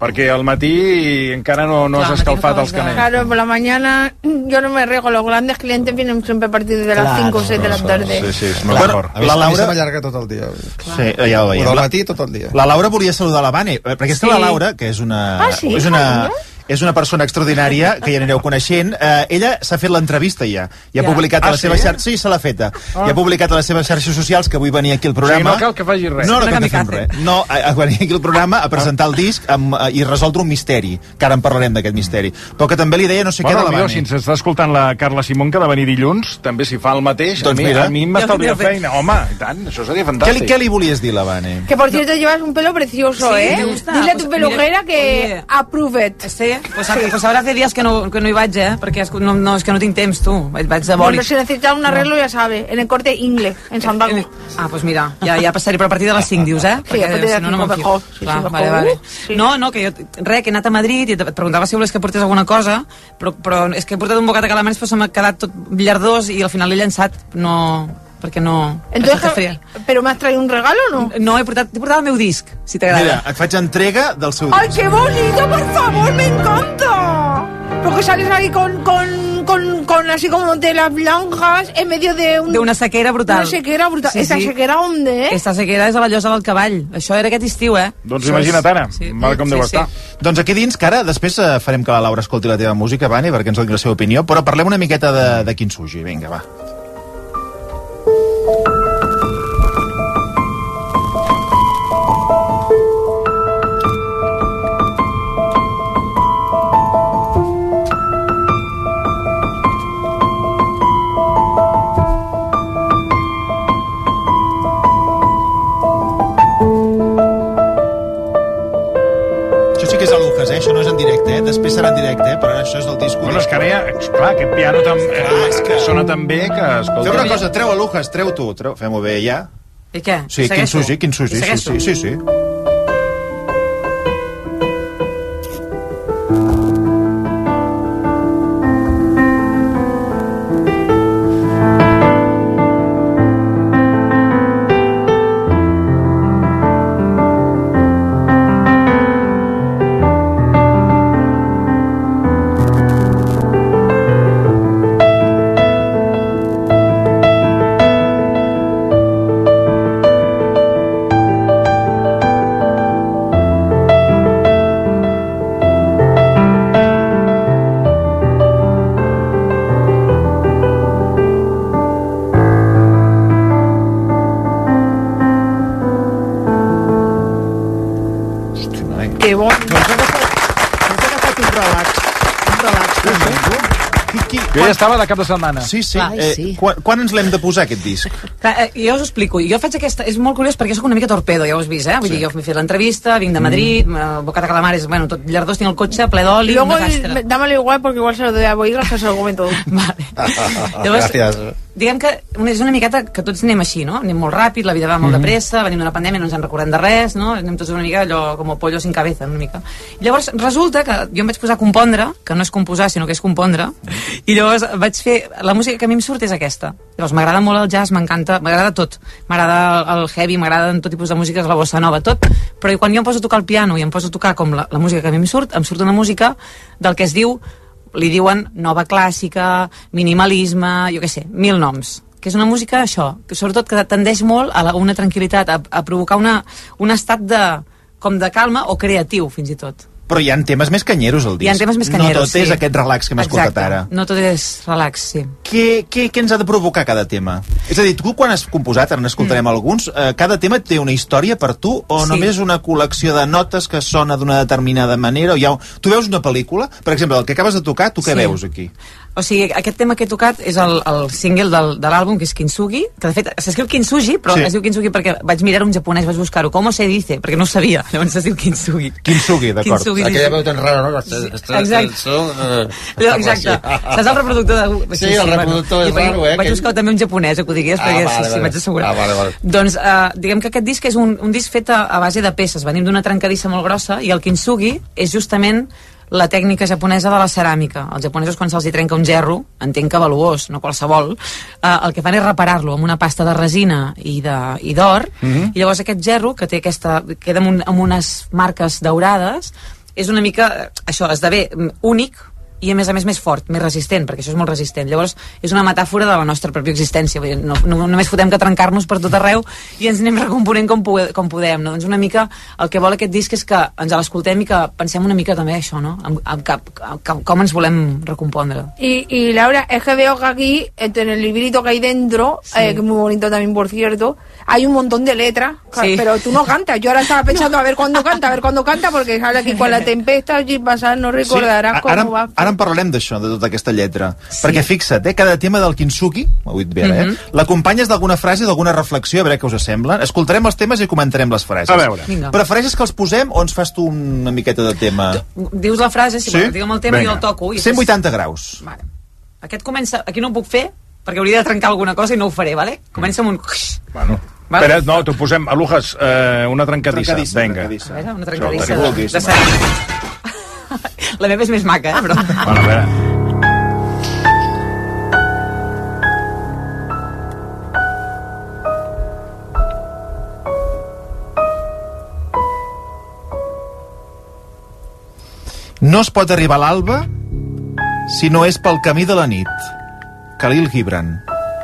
Speaker 2: Perquè al matí encara no, no has escalfat els canells.
Speaker 1: Claro, por la mañana yo no me riego. Los grandes clientes vienen siempre a partir de las cinco o seis de la tarde.
Speaker 2: Sí, sí, és molt
Speaker 20: Bueno,
Speaker 2: fort.
Speaker 20: la Laura-
Speaker 5: A mi se m'allarga tot el dia.
Speaker 20: Sí, ja ho veiem.
Speaker 5: O del
Speaker 20: La-
Speaker 5: matí tot el dia.
Speaker 20: La Laura volia saludar la Vane, perquè és que
Speaker 1: Sí.
Speaker 20: la Laura, que és una...
Speaker 1: Ah, sí?
Speaker 20: És una...
Speaker 1: Carinyo?
Speaker 20: És una persona extraordinària, que ja anireu coneixent. Eh, ella s'ha fet l'entrevista ja. I ha
Speaker 2: Ja.
Speaker 20: publicat a
Speaker 2: Ah,
Speaker 20: la
Speaker 2: sí?
Speaker 20: seva xarxa... Sí, se l'ha feta.
Speaker 2: Ah.
Speaker 20: I ha publicat a les seves xarxes socials que vull venir aquí al
Speaker 2: O sigui,
Speaker 20: programa.
Speaker 2: no cal que faci res.
Speaker 20: No, no
Speaker 2: Una
Speaker 20: cal que fem
Speaker 2: kamikaze.
Speaker 20: res. No, a, a venir aquí al programa a presentar el disc amb, a, i resoldre un misteri, que ara en parlarem d'aquest misteri. Però que també li deia no sé
Speaker 2: Bueno,
Speaker 20: què de la
Speaker 2: millor,
Speaker 20: Vane.
Speaker 2: si ens està escoltant la Carla Simón, que ha de venir dilluns, també si fa el mateix,
Speaker 20: Doncs
Speaker 2: a mi,
Speaker 20: mira.
Speaker 2: a mi m'estalvia feina. Home, i tant, això seria
Speaker 20: Què li,
Speaker 2: fantàstic.
Speaker 20: què li volies dir, la Vane?
Speaker 1: Que por cierto llevas un pelo precioso,
Speaker 27: Sí,
Speaker 1: ¿eh?
Speaker 27: me gusta.
Speaker 1: Dile a
Speaker 27: Pues,
Speaker 1: tu pelujera
Speaker 27: mira,
Speaker 1: que
Speaker 27: oye.
Speaker 1: approve it.
Speaker 27: Sí, pues, sí. pues ahora hace días que no, que no hi vaig, eh? Perquè és, no, no, és que no tinc temps, tu. Vaig, vaig de bòlit.
Speaker 1: Bueno, si necesitas un arreglo, ya sabe, en el corte ingle, en San Paco.
Speaker 27: Ah, pues mira, ja, ja passaré, però a partir de les cinc, dius, eh?
Speaker 1: Sí, a partir de
Speaker 27: si no, no
Speaker 1: cinc
Speaker 27: me'n
Speaker 1: mejor.
Speaker 27: fijo.
Speaker 1: Sí,
Speaker 27: Clar,
Speaker 1: sí, mejor.
Speaker 27: vale, vale.
Speaker 1: Sí.
Speaker 27: No, no, que jo, res, que he anat a Madrid i et preguntava si volies que portés alguna cosa, però, però és que he portat un bocat de calamars, però se m'ha quedat tot llardós i al final l'he llançat, no... perquè no...
Speaker 1: Entonces,
Speaker 27: està fria.
Speaker 1: ¿pero me has traído un regalo o no?
Speaker 27: No, he portat, he portat el meu disc, si t'agrada.
Speaker 20: Mira, et faig entrega del seu
Speaker 1: ¡Ay,
Speaker 20: disc.
Speaker 1: qué bonito, por favor, me encanta! Porque sales ahí con, con, con, con así como telas blancas en medio de un...
Speaker 27: De una sequera brutal.
Speaker 1: Una sequera brutal. ¿Esta sequera dónde, eh?
Speaker 27: Esta sequera és a la Llosa del Cavall. Això era aquest estiu, eh?
Speaker 2: Doncs
Speaker 27: Això
Speaker 2: imagina't
Speaker 27: és-
Speaker 2: ara, mal com deu estar.
Speaker 20: Doncs aquí dins, que ara després eh, farem que la Laura escolti la teva música, Vane, perquè ens doni la seva opinió, però parlem una miqueta de, de Kintsugi. Vinga, va. Això sí que és a Lujas, eh? Això no és en directe, eh? Després serà en directe, eh? Però ara això és del disc.
Speaker 2: Bueno, és que ara ja, clar, aquest piano tam, eh,
Speaker 20: és que...
Speaker 2: sona tan bé que, escolta...
Speaker 20: Feu una cosa, treu a Lujas, treu tu, treu, fem-ho bé ja.
Speaker 27: I què?
Speaker 20: Sí,
Speaker 27: Segueixo?
Speaker 20: Kintsugi, Kintsugi,
Speaker 27: I
Speaker 20: sí,
Speaker 27: segueixo?
Speaker 20: sí, sí, sí.
Speaker 1: Qué bon.
Speaker 20: Un relax, un relax. Qui, qui,
Speaker 2: Jo ja estava de cap de setmana.
Speaker 20: Sí, sí.
Speaker 27: Ai,
Speaker 20: Eh,
Speaker 27: sí.
Speaker 20: quan, quan ens l'hem de posar, aquest disc?
Speaker 27: Clar, eh, jo us ho explico. Jo faig aquesta... És molt curiós perquè soc una mica torpedo, ja ho has vist, eh? Vull
Speaker 20: Sí.
Speaker 27: dir, jo m'he fet l'entrevista, vinc de Madrid, mm. bocat de calamares, bueno, tot llardós, tinc el cotxe ple d'oli, un
Speaker 1: Luego,
Speaker 27: desastre.
Speaker 1: el- dámelo igual porque igual se lo doy a Boigas que se lo come todo.
Speaker 27: Llavors,
Speaker 5: Gràcies.
Speaker 27: diguem que una- és una miqueta que tots anem així, no? Anem molt ràpid, la vida va molt de pressa, venim d'una pandèmia, no ens en recordem de res, no? Anem tots una mica allò com pollo sin cabeza, una mica. I llavors resulta que jo em vaig posar a compondre, que no és composar, sinó que és compondre, i llavors vaig fer... La música que a mi em surt és aquesta. Llavors m'agrada molt el jazz, m'encanta, m'agrada tot. M'agrada el heavy, m'agraden tot tipus de músiques, la bossa nova, tot. Però quan jo em poso a tocar el piano i em poso a tocar com la, la música que a mi em surt, em surt una música del que es diu, li diuen nova clàssica, minimalisme, jo què sé, mil noms. Que és una música, això, que sobretot que tendeix molt a la, una tranquil·litat, a, a provocar una, un estat de, com de calma o creatiu, fins i tot.
Speaker 20: Però hi ha temes més canyeros al disc.
Speaker 27: Hi ha temes més canyeros,
Speaker 20: No tot és
Speaker 27: sí.
Speaker 20: aquest relax que hem escoltat
Speaker 27: Exacte.
Speaker 20: ara.
Speaker 27: No tot és relax, sí.
Speaker 20: Què, què, què ens ha de provocar cada tema? És a dir, tu quan has composat, ara n'escoltarem mm. alguns, eh, cada tema té una història per tu o
Speaker 27: Sí.
Speaker 20: només una col·lecció de notes que sona d'una determinada manera? O hi ha... Tu veus una pel·lícula? Per exemple, el que acabes de tocar, tu què
Speaker 27: Sí.
Speaker 20: veus aquí?
Speaker 27: O sigui, aquest tema que he tocat és el, el single del, de l'àlbum, que és Kintsugi, que de fet s'escriu Kintsugi, però
Speaker 20: Sí.
Speaker 27: sí. es diu Kintsugi perquè vaig mirar un japonès, vaig buscar-ho, com se dice, perquè no ho sabia, llavors es diu Kintsugi.
Speaker 20: Kintsugi, d'acord.
Speaker 27: Kintsugi,
Speaker 5: Aquella
Speaker 27: sí.
Speaker 5: veu tan rara, no? Este, este,
Speaker 27: Exacte.
Speaker 5: el so, eh,
Speaker 27: Allò, exacte. Saps el reproductor de...
Speaker 5: Sí, el reproductor és
Speaker 27: bueno,
Speaker 5: raro, eh,
Speaker 27: Vaig
Speaker 5: aquell.
Speaker 27: buscar també un japonès, que ho digués,
Speaker 5: Ah,
Speaker 27: perquè
Speaker 5: vale,
Speaker 27: sí, sí,
Speaker 5: vale.
Speaker 27: vaig assegurar.
Speaker 5: Ah, vale, vale.
Speaker 27: Doncs, eh, diguem que aquest disc és un, un disc fet a, a base de peces. Venim d'una trencadissa molt grossa i el Kintsugi és justament la tècnica japonesa de la ceràmica. Els japonesos, quan se'ls hi trenca un gerro, entenc que valuós, no qualsevol, eh, el que fan és reparar-lo amb una pasta de resina i de- i d'or,
Speaker 7: Mhm.
Speaker 27: i llavors aquest gerro, que té aquesta, queda amb, un, amb unes marques daurades, és una mica, això, esdevé únic i a més a més més fort, més resistent, perquè això és molt resistent. Llavors és una metàfora de la nostra pròpia existència, vull dir, no, no, només fotem que trencar-nos per tot arreu i ens anem recomponent com, com podem, no? Doncs una mica el que vol aquest disc és que ens l'escoltem i que pensem una mica també això, no? En, en cap, en, com ens volem recompondre.
Speaker 1: Y, y Laura, es que veo que aquí, en el librito que hay dentro, sí. eh, que es muy bonito también, por cierto, hay un montón de letras, sí. Pero tú no cantas. Yo ahora estaba pensando a ver cuándo canta, a ver cuándo canta, porque sale aquí con la tempesta, allí pasar, no recordarás sí.
Speaker 20: Ara,
Speaker 1: cómo va.
Speaker 20: Ara en parlarem d'això, de tota aquesta lletra.
Speaker 1: Sí.
Speaker 20: Perquè fixa't, eh, cada tema del Kintsugi, ho he dit bé, eh,
Speaker 27: Mhm.
Speaker 20: l'acompanyes d'alguna frase, d'alguna reflexió, a veure què us sembla. Escoltarem els temes i comentarem les frases.
Speaker 2: A veure.
Speaker 27: Vinga.
Speaker 20: Prefereixes que els posem o ens fas tu una miqueta de tema?
Speaker 27: Dius la frase, si
Speaker 20: Sí?
Speaker 27: sí? digue'm el tema i jo el toco. I
Speaker 20: cent vuitanta graus.
Speaker 27: Vale. Aquest comença... Aquí no ho puc fer, perquè hauria de trencar alguna cosa i no ho faré, vale? Comença amb un...
Speaker 2: Bueno.
Speaker 27: Vale.
Speaker 2: Espera, no, t'ho posem. Alujas, eh, una trencadissa.
Speaker 20: Trencadissa,
Speaker 2: Vinga.
Speaker 20: trencadissa.
Speaker 27: A veure, una
Speaker 2: Això,
Speaker 27: trencadissa
Speaker 2: que
Speaker 27: de,
Speaker 2: vulguis,
Speaker 27: de seguida. La meva és més maca, eh? Però...
Speaker 2: Bueno, a veure.
Speaker 20: No es pot arribar a l'alba si no és pel camí de la nit. Khalil Gibran.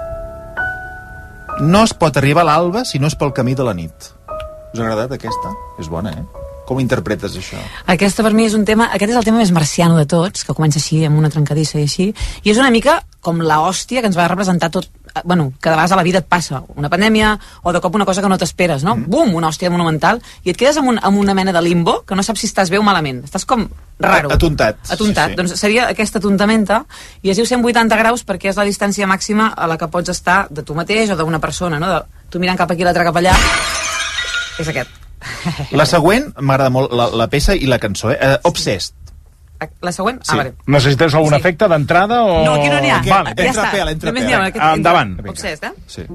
Speaker 20: No es pot arribar a l'alba si no és pel camí de la nit. Us ha agradat aquesta? És bona, eh? Com interpretes això?
Speaker 27: Aquesta per mi és un tema, aquest és el tema més marciano de tots, que comença així amb una trencadissa i així, i és una mica com la hòstia que ens va representar tot, bueno, que de vegades a la vida et passa una pandèmia o de cop una cosa que no t'esperes, no? Mm. Bum, una hòstia monumental, i et quedes amb, un, amb una mena de limbo que no saps si estàs bé o malament, estàs com raro.
Speaker 20: Atontat.
Speaker 27: Atontat, sí, sí. Doncs seria aquesta atontamenta, i es diu cent vuitanta graus perquè és la distància màxima a la que pots estar de tu mateix o d'una persona, no? De, tu mirant cap aquí, l'altre cap allà, és aquest.
Speaker 20: La següent, m'agrada molt la, la peça i la cançó, eh? Uh, Obsessed.
Speaker 27: La següent?
Speaker 20: Sí.
Speaker 27: Ah, vale.
Speaker 2: Necessites algun
Speaker 27: Sí.
Speaker 2: efecte d'entrada o...
Speaker 27: No, aquí no n'hi ha.
Speaker 2: Vale.
Speaker 27: Ja
Speaker 20: Entra
Speaker 27: està.
Speaker 20: pela, entra
Speaker 27: Només
Speaker 20: pela.
Speaker 27: n'hi ha aquest-
Speaker 2: Ah, endavant.
Speaker 27: entra- Obsessed, eh?
Speaker 20: Sí.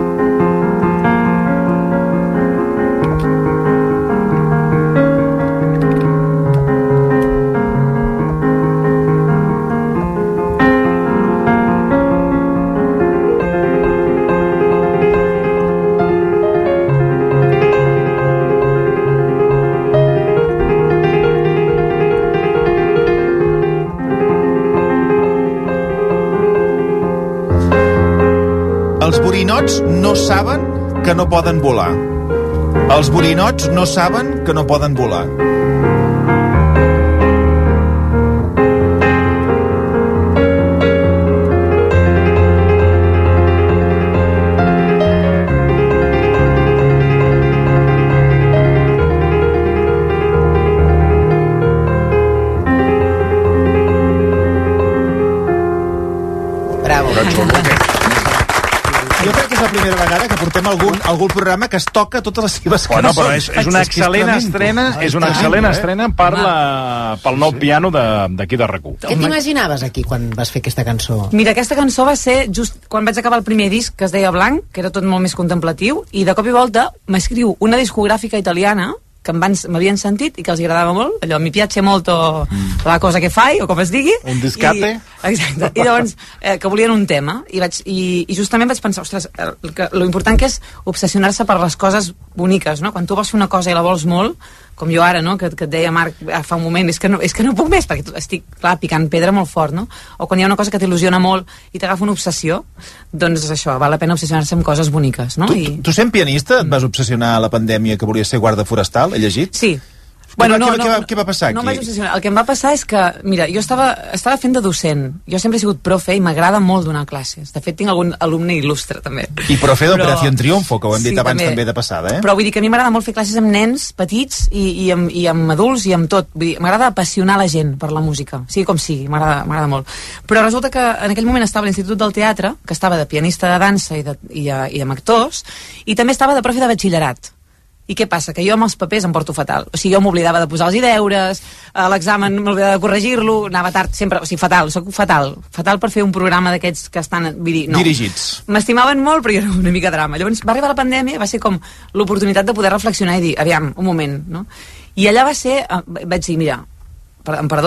Speaker 20: Els borinots no saben que no poden volar. Els borinots no saben que no poden volar.
Speaker 6: Bravo.
Speaker 20: Jo crec que és la primera vegada que portem algun, algun programa que es toca totes les seves
Speaker 2: Bueno,
Speaker 20: cançons.
Speaker 2: però és, és una
Speaker 20: que
Speaker 2: excel·lent
Speaker 20: tremendo.
Speaker 2: estrena,
Speaker 20: Ai,
Speaker 2: és una
Speaker 20: tant,
Speaker 2: excel·lent
Speaker 20: eh?
Speaker 2: estrena per la, pel nou piano de- d'aquí de, de RAC u.
Speaker 6: Què t'imaginaves aquí quan vas fer aquesta cançó?
Speaker 27: Mira, aquesta cançó va ser just quan vaig acabar el primer disc, que es deia Blanc, que era tot molt més contemplatiu, i de cop i volta m'escriu una discogràfica italiana que em van- m'havien sentit i que els agradava molt, allò, mi piace molto la cosa que fai, o com es digui.
Speaker 2: Un discate.
Speaker 27: I, exacte. I llavors, eh, que volien un tema, i, vaig, i, i justament vaig pensar, ostres, el, que, lo important que és obsessionar-se per les coses boniques, no? Quan tu vols fer una cosa i la vols molt, com jo ara, no? que, que et deia Marc fa un moment, és que, no, és que no puc més, perquè estic, clar, picant pedra molt fort, no? O quan hi ha una cosa que t'il·lusiona molt i t'agafa una obsessió, doncs això, val la pena obsessionar-se amb coses boniques, no?
Speaker 20: Tu,
Speaker 27: I...
Speaker 20: tu sent pianista et vas obsessionar a la pandèmia que volies ser guarda forestal, he llegit?
Speaker 27: Sí.
Speaker 20: Bueno, què, què, va, què va passar aquí?
Speaker 27: No em vaig obsessionar. El que em va passar és que, mira, jo estava, estava fent de docent. Jo sempre he sigut profe i m'agrada molt donar classes. De fet, tinc algun alumne il·lustre, també.
Speaker 20: I profe
Speaker 27: Però-
Speaker 20: d'Operació Triunfo, que ho hem dit
Speaker 27: Sí,
Speaker 20: abans
Speaker 27: també.
Speaker 20: també de passada, eh?
Speaker 27: Però vull dir que a mi m'agrada molt fer classes amb nens petits i, i, amb, i amb adults i amb tot. Vull dir, m'agrada apassionar la gent per la música, sigui com sigui, m'agrada m'agrada molt. Però resulta que en aquell moment estava a l'Institut del Teatre, que estava de pianista de dansa i, de, i, a, i amb actors, i també estava de profe de batxillerat. I què passa? Que jo amb els papers em porto fatal. O sigui, jo m'oblidava de posar els deures, a l'examen m'oblidava de corregir-lo, anava tard sempre, o sigui, fatal, sóc fatal. Fatal per fer un programa d'aquests que estan, vull dir, no.
Speaker 20: Dirigits.
Speaker 27: M'estimaven molt, però jo era una mica drama. Llavors va arribar la pandèmia, va ser com l'oportunitat de poder reflexionar i dir, aviam, un moment, no? I allà va ser, eh, vaig dir, mira, per- em perdó,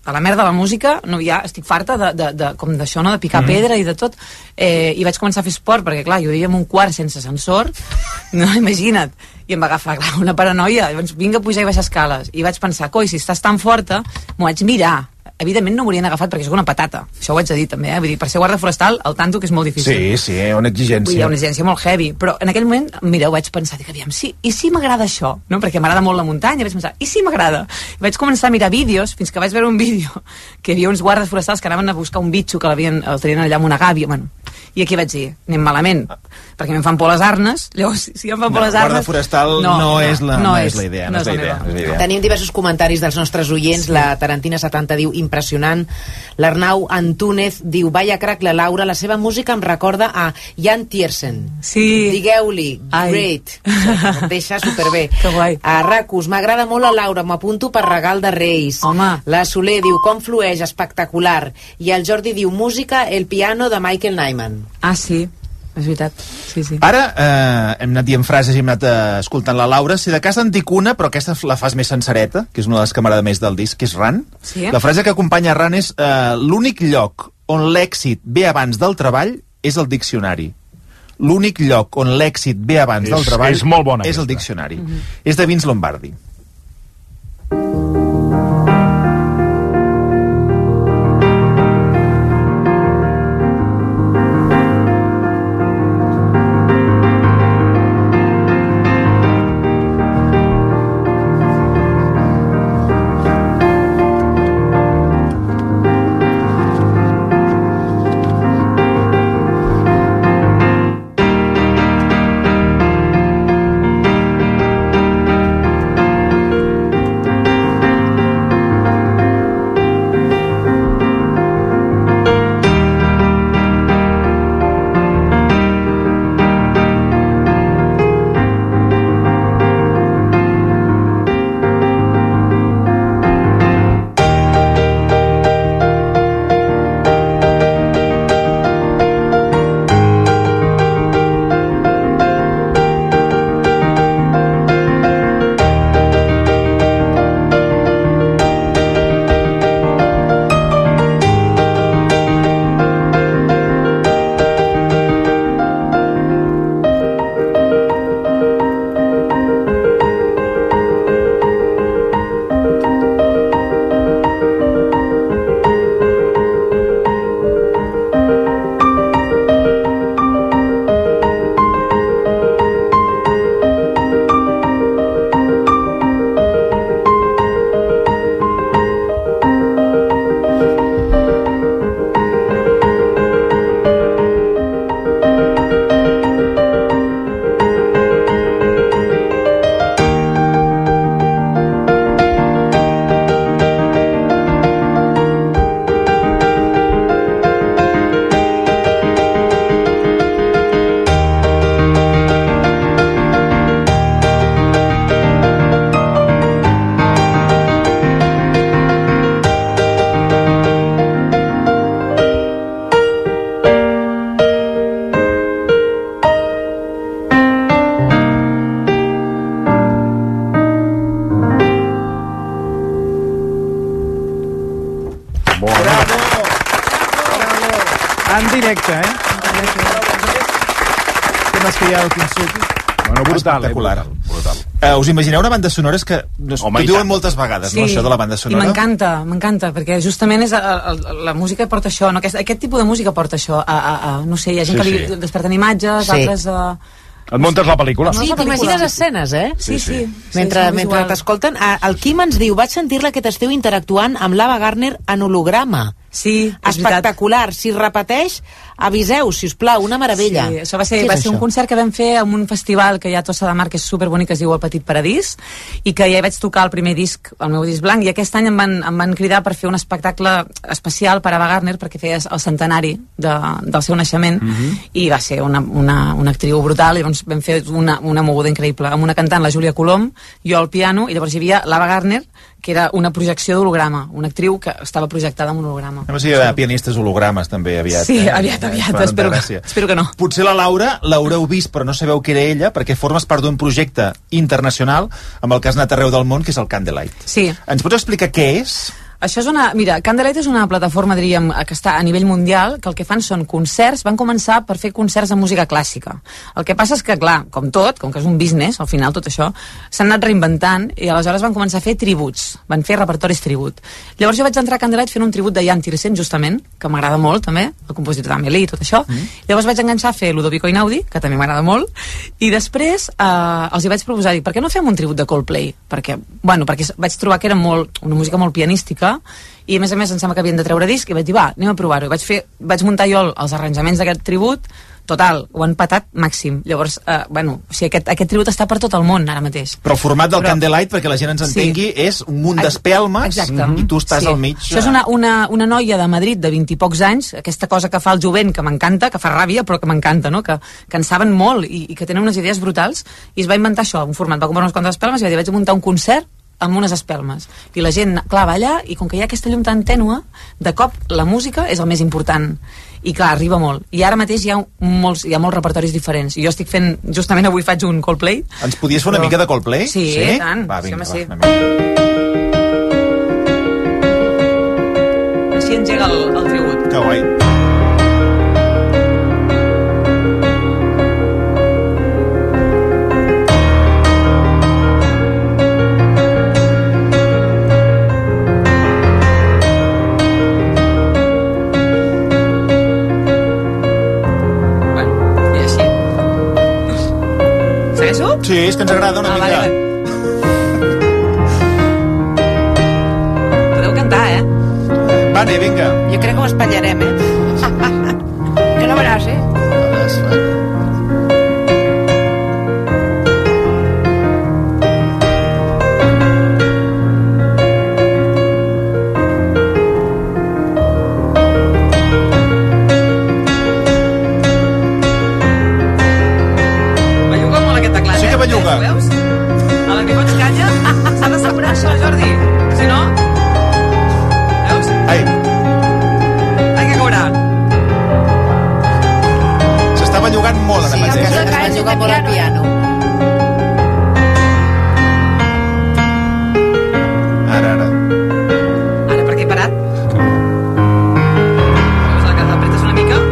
Speaker 27: a la merda de la música, no, ja estic farta de, de, de, com d'això, no? De picar mm. pedra i de tot, eh, i vaig començar a fer esport, perquè clar, jo vivia en un quart sense ascensor, no, imagina't, i em va agafar, clar, una paranoia, llavors vinga a pujar i baixar escales, i vaig pensar, coi, si estàs tan forta, m'ho vaig mirar, evidentment no m'haurien agafat perquè sóc una patata, això ho haig de dir també, eh? Vull dir, per ser guarda forestal, el tanto que és molt difícil.
Speaker 2: Sí, sí, una exigència.
Speaker 27: Vull dir, una exigència molt heavy, però en aquell moment, mira, ho vaig pensar, dic, aviam, sí, i si m'agrada això, no? Perquè m'agrada molt la muntanya, vaig pensar, i si m'agrada? I vaig començar a mirar vídeos, fins que vaig veure un vídeo que hi havia uns guardes forestals que anaven a buscar un bitxo que l'havien, el tenien allà amb una gàbia, bueno, i aquí vaig dir, anem malament, perquè em fan por les arnes, llavors, si em fan por
Speaker 20: no,
Speaker 27: les arnes...
Speaker 20: Guarda forestal no, no, no, és, la, no, no és, és la idea, no, no és la idea, no és la idea.
Speaker 6: Tenim diversos comentaris dels nostres oients, sí. La Tarantina setanta diu, impressionant, l'Arnau Antúnez diu, vaya crack la Laura, la seva música em recorda a Jan Tiersen.
Speaker 27: Sí.
Speaker 6: Digueu-li, great. Em deixa superbé.
Speaker 27: Que guai.
Speaker 6: A Racus, m'agrada molt la Laura, m'apunto per regal de Reis.
Speaker 27: Home.
Speaker 6: La Soler diu, com flueix, espectacular. I el Jordi diu, música, el piano de Michael Nyman.
Speaker 27: Ah, sí. És veritat, sí, sí.
Speaker 20: Ara eh, hem anat dient frases i hem anat eh, escoltant la Laura. Si de cas en dic una, però aquesta la fas més sencereta, que és una de les que m'agrada més del disc, que és Ran.
Speaker 27: Sí.
Speaker 20: La frase que acompanya Ran és eh, l'únic lloc on l'èxit ve abans del treball és el diccionari. L'únic lloc on l'èxit ve abans
Speaker 2: és,
Speaker 20: del treball
Speaker 2: és, molt bona
Speaker 20: és
Speaker 2: aquesta.
Speaker 20: El diccionari.
Speaker 27: Mm-hmm.
Speaker 20: És de Vince Lombardi. En directe, eh? Temes que hi ha al principi.
Speaker 2: Bueno, brutal,
Speaker 20: espectacular.
Speaker 2: Eh, brutal.
Speaker 20: Uh, us imagineu una banda sonora? És que no,
Speaker 2: Home,
Speaker 20: ho diuen moltes vegades,
Speaker 27: sí,
Speaker 20: no, això de la banda sonora?
Speaker 27: I m'encanta, m'encanta, perquè justament és el, el, la música porta això, no? aquest, aquest tipus de música porta això, a, a, a, no sé, hi ha gent
Speaker 2: sí,
Speaker 27: que li
Speaker 2: sí.
Speaker 27: desperten imatges,
Speaker 6: Sí.
Speaker 27: altres... A...
Speaker 2: Et muntes la pel·lícula.
Speaker 6: Sí, t'imagines escenes, eh?
Speaker 27: Sí, sí.
Speaker 6: Mentre,
Speaker 27: sí,
Speaker 6: mentre t'escolten, a- el Quim ens diu, vaig sentir-la aquest estiu interactuant amb l'Ava Gardner en holograma.
Speaker 27: Sí, és
Speaker 6: espectacular. Si es repeteix, aviseu, si us plau, una meravella.
Speaker 27: Sí, això va ser,
Speaker 6: Què és
Speaker 27: va ser un
Speaker 6: això?
Speaker 27: concert que vam fer en un festival que hi ha a Tossa de Mar, que és superbonic, que es diu El Petit Paradís, i que ja hi vaig tocar el primer disc, el meu disc blanc, i aquest any em van, em van cridar per fer un espectacle especial per Ava Gardner, perquè feia el centenari de, del seu naixement,
Speaker 6: Mhm.
Speaker 27: i va ser una, una, una actriu brutal, i llavors vam fer una, una moguda increïble, amb una cantant, la Júlia Colom, jo al piano, i llavors hi havia l'Ava Gardner, que era una projecció d'holograma, una actriu que estava projectada en un holograma.
Speaker 20: No sé si hi ha pianistes hologrames també aviat.
Speaker 27: Sí,
Speaker 20: eh?
Speaker 27: aviat, aviat,
Speaker 20: Fa
Speaker 27: espero que,
Speaker 20: gràcia.
Speaker 27: espero que no.
Speaker 20: Potser la Laura l'haureu vist però no sabeu que era ella perquè formes part d'un projecte internacional amb el que has anat arreu del món, que és el Candlelight.
Speaker 27: Sí.
Speaker 20: Ens pots explicar què és?
Speaker 27: Això és una... Mira, Candlelight és una plataforma, diríem, que està a nivell mundial, que el que fan són concerts, van començar per fer concerts de música clàssica. El que passa és que, clar, com tot, com que és un business, al final tot això, s'han anat reinventant i aleshores van començar a fer tributs, van fer repertoris tribut. Llavors jo vaig entrar a Candlelight fent un tribut de Jan Tiersen, justament, que m'agrada molt, també, el compositor d'Amélie i tot això. Mm. Llavors vaig enganxar a fer Ludovico Einaudi, que també m'agrada molt, i després eh, els hi vaig proposar, dir, per què no fem un tribut de Coldplay? Perquè, bueno, perquè vaig trobar que era molt, una música molt pianística, i a més a més em sembla que havien de treure disc i vaig dir, va, anem a provar-ho. Vaig, fer, vaig muntar jo els arranjaments d'aquest tribut, total, ho han patat màxim. Llavors, eh, bueno, o sigui, aquest, aquest tribut està per tot el món ara mateix.
Speaker 20: Però el format del
Speaker 27: Però,
Speaker 20: Candlelight, perquè la gent ens entengui, sí. és un munt d'espelmes
Speaker 27: Exacte.
Speaker 20: i tu estàs
Speaker 27: sí.
Speaker 20: al mig.
Speaker 27: Això és una, una, una noia de Madrid de vint i pocs anys, aquesta cosa que fa el jovent, que m'encanta, que fa ràbia, però que m'encanta, no? que, que en saben molt i, i que tenen unes idees brutals, i es va inventar això, un format, va comprar unes quantes espelmes i va dir, vaig muntar un concert amb unes espelmes. I la gent, clar, va allà i com que hi ha aquesta llum tan tènua, de cop la música és el més important. I clar, arriba molt. I ara mateix hi ha molts, hi ha molts repertoris diferents. I jo estic fent, justament avui faig un Coldplay.
Speaker 20: Ens podies fer una
Speaker 27: però...
Speaker 20: mica de Coldplay?
Speaker 27: Sí,
Speaker 20: sí?
Speaker 27: tant.
Speaker 20: Va, vinga,
Speaker 27: sí,
Speaker 20: va,
Speaker 27: sí. Així engega el, el tribut.
Speaker 20: Que guai. Sí, és que ens agrada una
Speaker 27: ah,
Speaker 20: mica.
Speaker 27: Vale, vale. Podeu cantar, eh?
Speaker 20: Vale, vinga.
Speaker 6: Jo crec que ho espatllarem, eh?
Speaker 1: Que no veràs, eh?
Speaker 20: Belluga.
Speaker 27: Veus? A la que fots canya s'ha d'assegurar això, Jordi. Si no... Veus?
Speaker 20: Ai.
Speaker 27: Ai, que caurà.
Speaker 20: S'està bellugant molt ara
Speaker 6: sí,
Speaker 20: mateix.
Speaker 6: Sí, es belluga molt al piano.
Speaker 20: Ara, ara.
Speaker 27: Ara, per què he parat? Veus la que apretes una mica?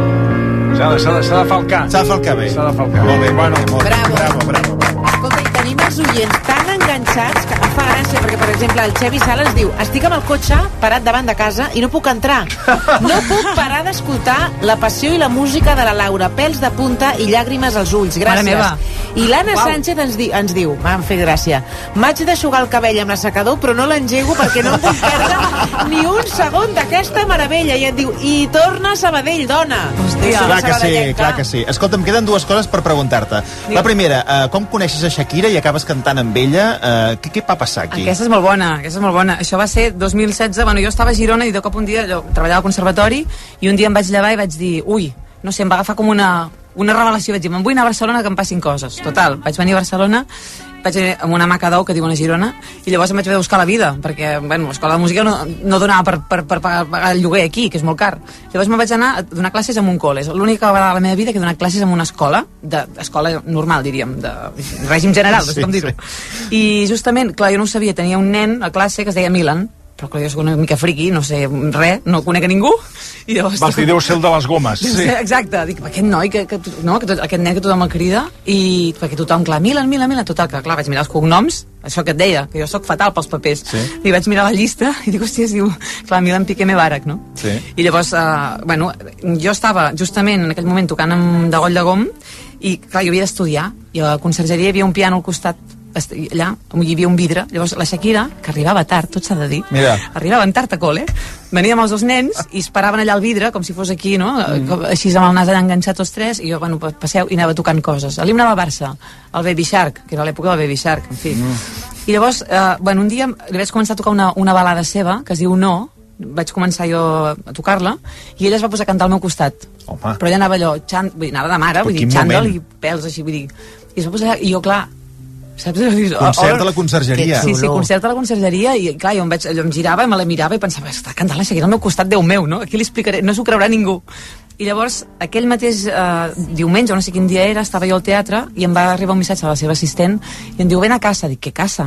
Speaker 2: S'ha de, de, de falcar.
Speaker 20: S'ha de falcar bé.
Speaker 2: S'ha de falcar.
Speaker 20: Molt bé, bueno, molt bé.
Speaker 6: Bravo.
Speaker 20: Bravo, bravo.
Speaker 6: Escolta, i tenim els oients tan enganxats que em fa gràcia, perquè, per exemple, el Xevi Sales diu, estic amb el cotxe parat davant de casa i no puc entrar. No puc parar d'escoltar la passió i la música de la Laura, pèls de punta i llàgrimes als ulls. Gràcies. I l'Anna Sánchez ens, di ens diu, m'han fet gràcia, m'haig d'aixugar el cabell amb l'assecador, però no l'engego perquè no em puc perdre ni un segon d'aquesta meravella. I et diu, i torna a Sabadell, dona.
Speaker 20: Hòstia. Clar que sí, clar que sí. Escolta, em queden dues coses per preguntar-te. La primera, uh, com coneixes a Shakira i acabes cantant amb ella? Uh, què, què va passar aquí?
Speaker 27: Aquesta és molt bona, aquesta és molt bona. Això va ser dos mil setze, bueno, jo estava a Girona i de cop un dia, jo treballava al conservatori i un dia em vaig llevar i vaig dir, ui, no sé, em va agafar com una, una revelació, vaig dir, me'n vull anar a Barcelona que em passin coses. Total, vaig venir a Barcelona, vaig anar amb una maca d'ou que diuen a Girona i llavors em vaig haver de buscar la vida perquè, bueno, l'escola de música no, no donava per, per, per pagar el lloguer aquí, que és molt car. Llavors me'n vaig anar a donar classes en un col·le. És l'única vegada de la meva vida que he donat classes en una escola, de, escola normal, diríem, de règim general, no sé com dir-ho. Sí. I justament, clar, jo no ho sabia, tenia un nen a classe que es deia Milan, però clar, jo soc una mica friqui, no sé res, no conec a ningú. I llavors...
Speaker 2: Vas dir, deu ser el de les gomes.
Speaker 27: Sí. Exacte, dic, aquest noi, que, que, no, que tot, aquest nen que tothom el crida, i perquè tothom, clar, Milan, Milan, Milan, total, que clar, vaig mirar els cognoms, això que et deia, que jo sóc fatal pels papers, sí. I vaig mirar la llista i dic, hòstia, es diu, clar, Milan Piqué Mebarak, no?
Speaker 20: Sí.
Speaker 27: I llavors, uh, bueno, jo estava justament en aquell moment tocant amb de Goll de Gom, i clar, jo havia d'estudiar, i a la consergeria hi havia un piano al costat, allà hi havia un vidre. Llavors la Shakira, que arribava tard, tot s'ha de dir,
Speaker 20: mira,
Speaker 27: arribaven tard a col·le, venien amb els dos nens i esperaven allà al vidre com si fos aquí, no? Mm. Així amb el nas allà enganxat tots tres, i jo, bueno, passeu, i anava tocant coses. L'himne del Barça, el Baby Shark, que era l'època del Baby Shark, en fi. Mm. I llavors, eh, bueno, un dia li vaig començar a tocar una, una balada seva que es diu No, vaig començar jo a tocar-la i ella es va posar a cantar al meu costat.
Speaker 20: Home.
Speaker 27: Però ella anava allò, xant, vull dir, anava de mare, vull dir, xandall i pèls així, vull dir, i es va posar allà, i jo, clar, saps?
Speaker 20: Concert a la consergeria.
Speaker 27: Sí, sí, concert a la consergeria, i clar, jo em, vaig, jo em girava, me la mirava i pensava, està cantant la Shakira al meu costat, Déu meu, no? Aquí li explicaré, no s'ho creurà ningú. I llavors, aquell mateix eh, diumenge, no sé quin dia era, estava jo al teatre i em va arribar un missatge de la seva assistent i em diu, ven a casa. Dic, què casa?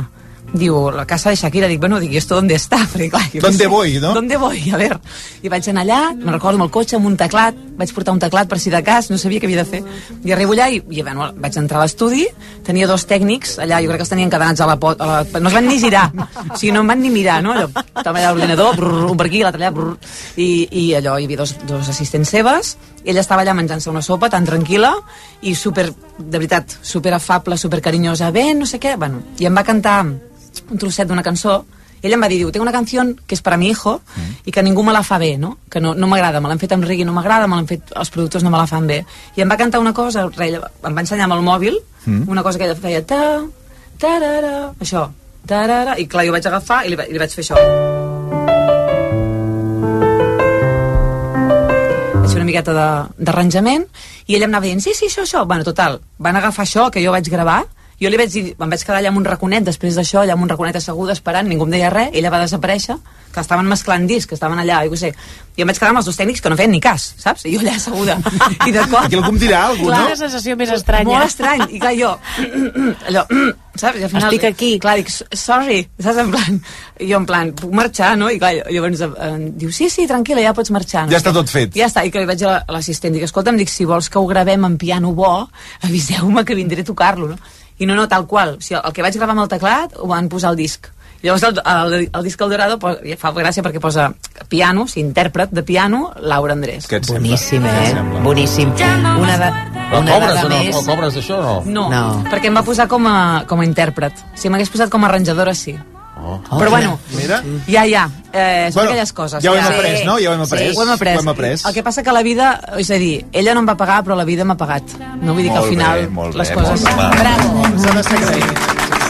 Speaker 27: diu, la casa de Shakira, dic, bueno, dic, ¿esto dónde está? Perquè, clar,
Speaker 20: ¿Dónde sé, voy, no?
Speaker 27: ¿Dónde voy? A ver. I vaig anar allà, me'n recordo amb el cotxe, amb un teclat, vaig portar un teclat per si de cas, no sabia què havia de fer. I arribo allà i, i bueno, vaig entrar a l'estudi, tenia dos tècnics allà, jo crec que els tenien cadenats a la pot, a la, no es van ni girar, o sigui, no em van ni mirar, no? Allò, estava allà a l'ordinador, brrr, un per aquí, l'altre allà, brrr, i, i allò, hi havia dos, dos assistents seves, i ella estava allà menjant-se una sopa tan tranquil·la i super, de veritat, super afable, super carinyosa, bé, no sé què, bueno, i em va cantar un trosset d'una cançó. Ella em va dir, diu, tengo una canción que és per a mi hijo mm. i que ningú me la fa bé, no? Que no, no m'agrada, me l'han fet amb reggae, no m'agrada, me l'han fet, els productors no me la fan bé. I em va cantar una cosa, ella em va ensenyar amb el mòbil, mm. una cosa que ella feia, ta, tarara, això, tarara, i clar, jo vaig agafar i li, i li vaig fer això. Vaig fer una miqueta d'arranjament i ella em anava dient, sí, sí, això, això. Bueno, total, van agafar això que jo vaig gravar. Jo li vaig dir, em vaig quedar allà amb un raconet després d'això, allà amb un raconet asseguda esperant, ningú em deia res, ella va desaparèixer, que estaven mesclant discs, que estaven allà, jo què sé. I em vaig quedar amb els dos tècnics que no feien ni cas, saps? I jo allà asseguda. I de cop...
Speaker 20: Aquí algú em dirà alguna cosa, no?
Speaker 6: Quina sensació més estranya.
Speaker 27: Molt estrany. I clar, jo... allò... saps? I al final,
Speaker 6: estic aquí.
Speaker 27: Clar, dic, sorry, saps? En plan... Jo en plan, puc marxar, no? I clar, llavors eh, diu, sí, sí, tranquil·la, ja pots marxar. No?
Speaker 20: Ja està tot fet.
Speaker 27: Ja està, i que li vaig a l'assistent, dic, escolta'm, dic, si vols que ho gravem en piano bo, aviseu-me que vindré a tocar-lo, no? I no, no, tal qual. O sigui, el que vaig gravar amb el teclat ho van posar al disc. Llavors el, el, el disc El Dorado posa, fa gràcia perquè posa piano, o sigui, intèrpret de piano, Laura Andrés.
Speaker 6: Boníssim, eh? Boníssim. Una, de, una
Speaker 5: cobres,
Speaker 6: dada
Speaker 5: no?
Speaker 6: més...
Speaker 5: O cobres d'això o
Speaker 27: no?
Speaker 6: No,
Speaker 27: no, perquè em va posar com a, com a intèrpret. Si m'hagués posat com a arranjadora, sí.
Speaker 5: Oh.
Speaker 27: Però bueno,
Speaker 20: mira.
Speaker 27: ja, ja, eh, són
Speaker 20: Bueno,
Speaker 27: aquelles coses.
Speaker 20: ja ho hem
Speaker 27: que-
Speaker 20: après, no? Ja ho hem après.
Speaker 27: Sí, ho hem après.
Speaker 20: Ho hem après.
Speaker 27: El que passa que la vida, és a dir, ella no em va pagar, però la vida m'ha pagat. No vull dir que al
Speaker 20: Molt
Speaker 27: final
Speaker 20: bé, molt
Speaker 27: les
Speaker 20: bé,
Speaker 27: coses...
Speaker 20: molt bé.
Speaker 27: Bravo!
Speaker 20: S'ha de ser agraït.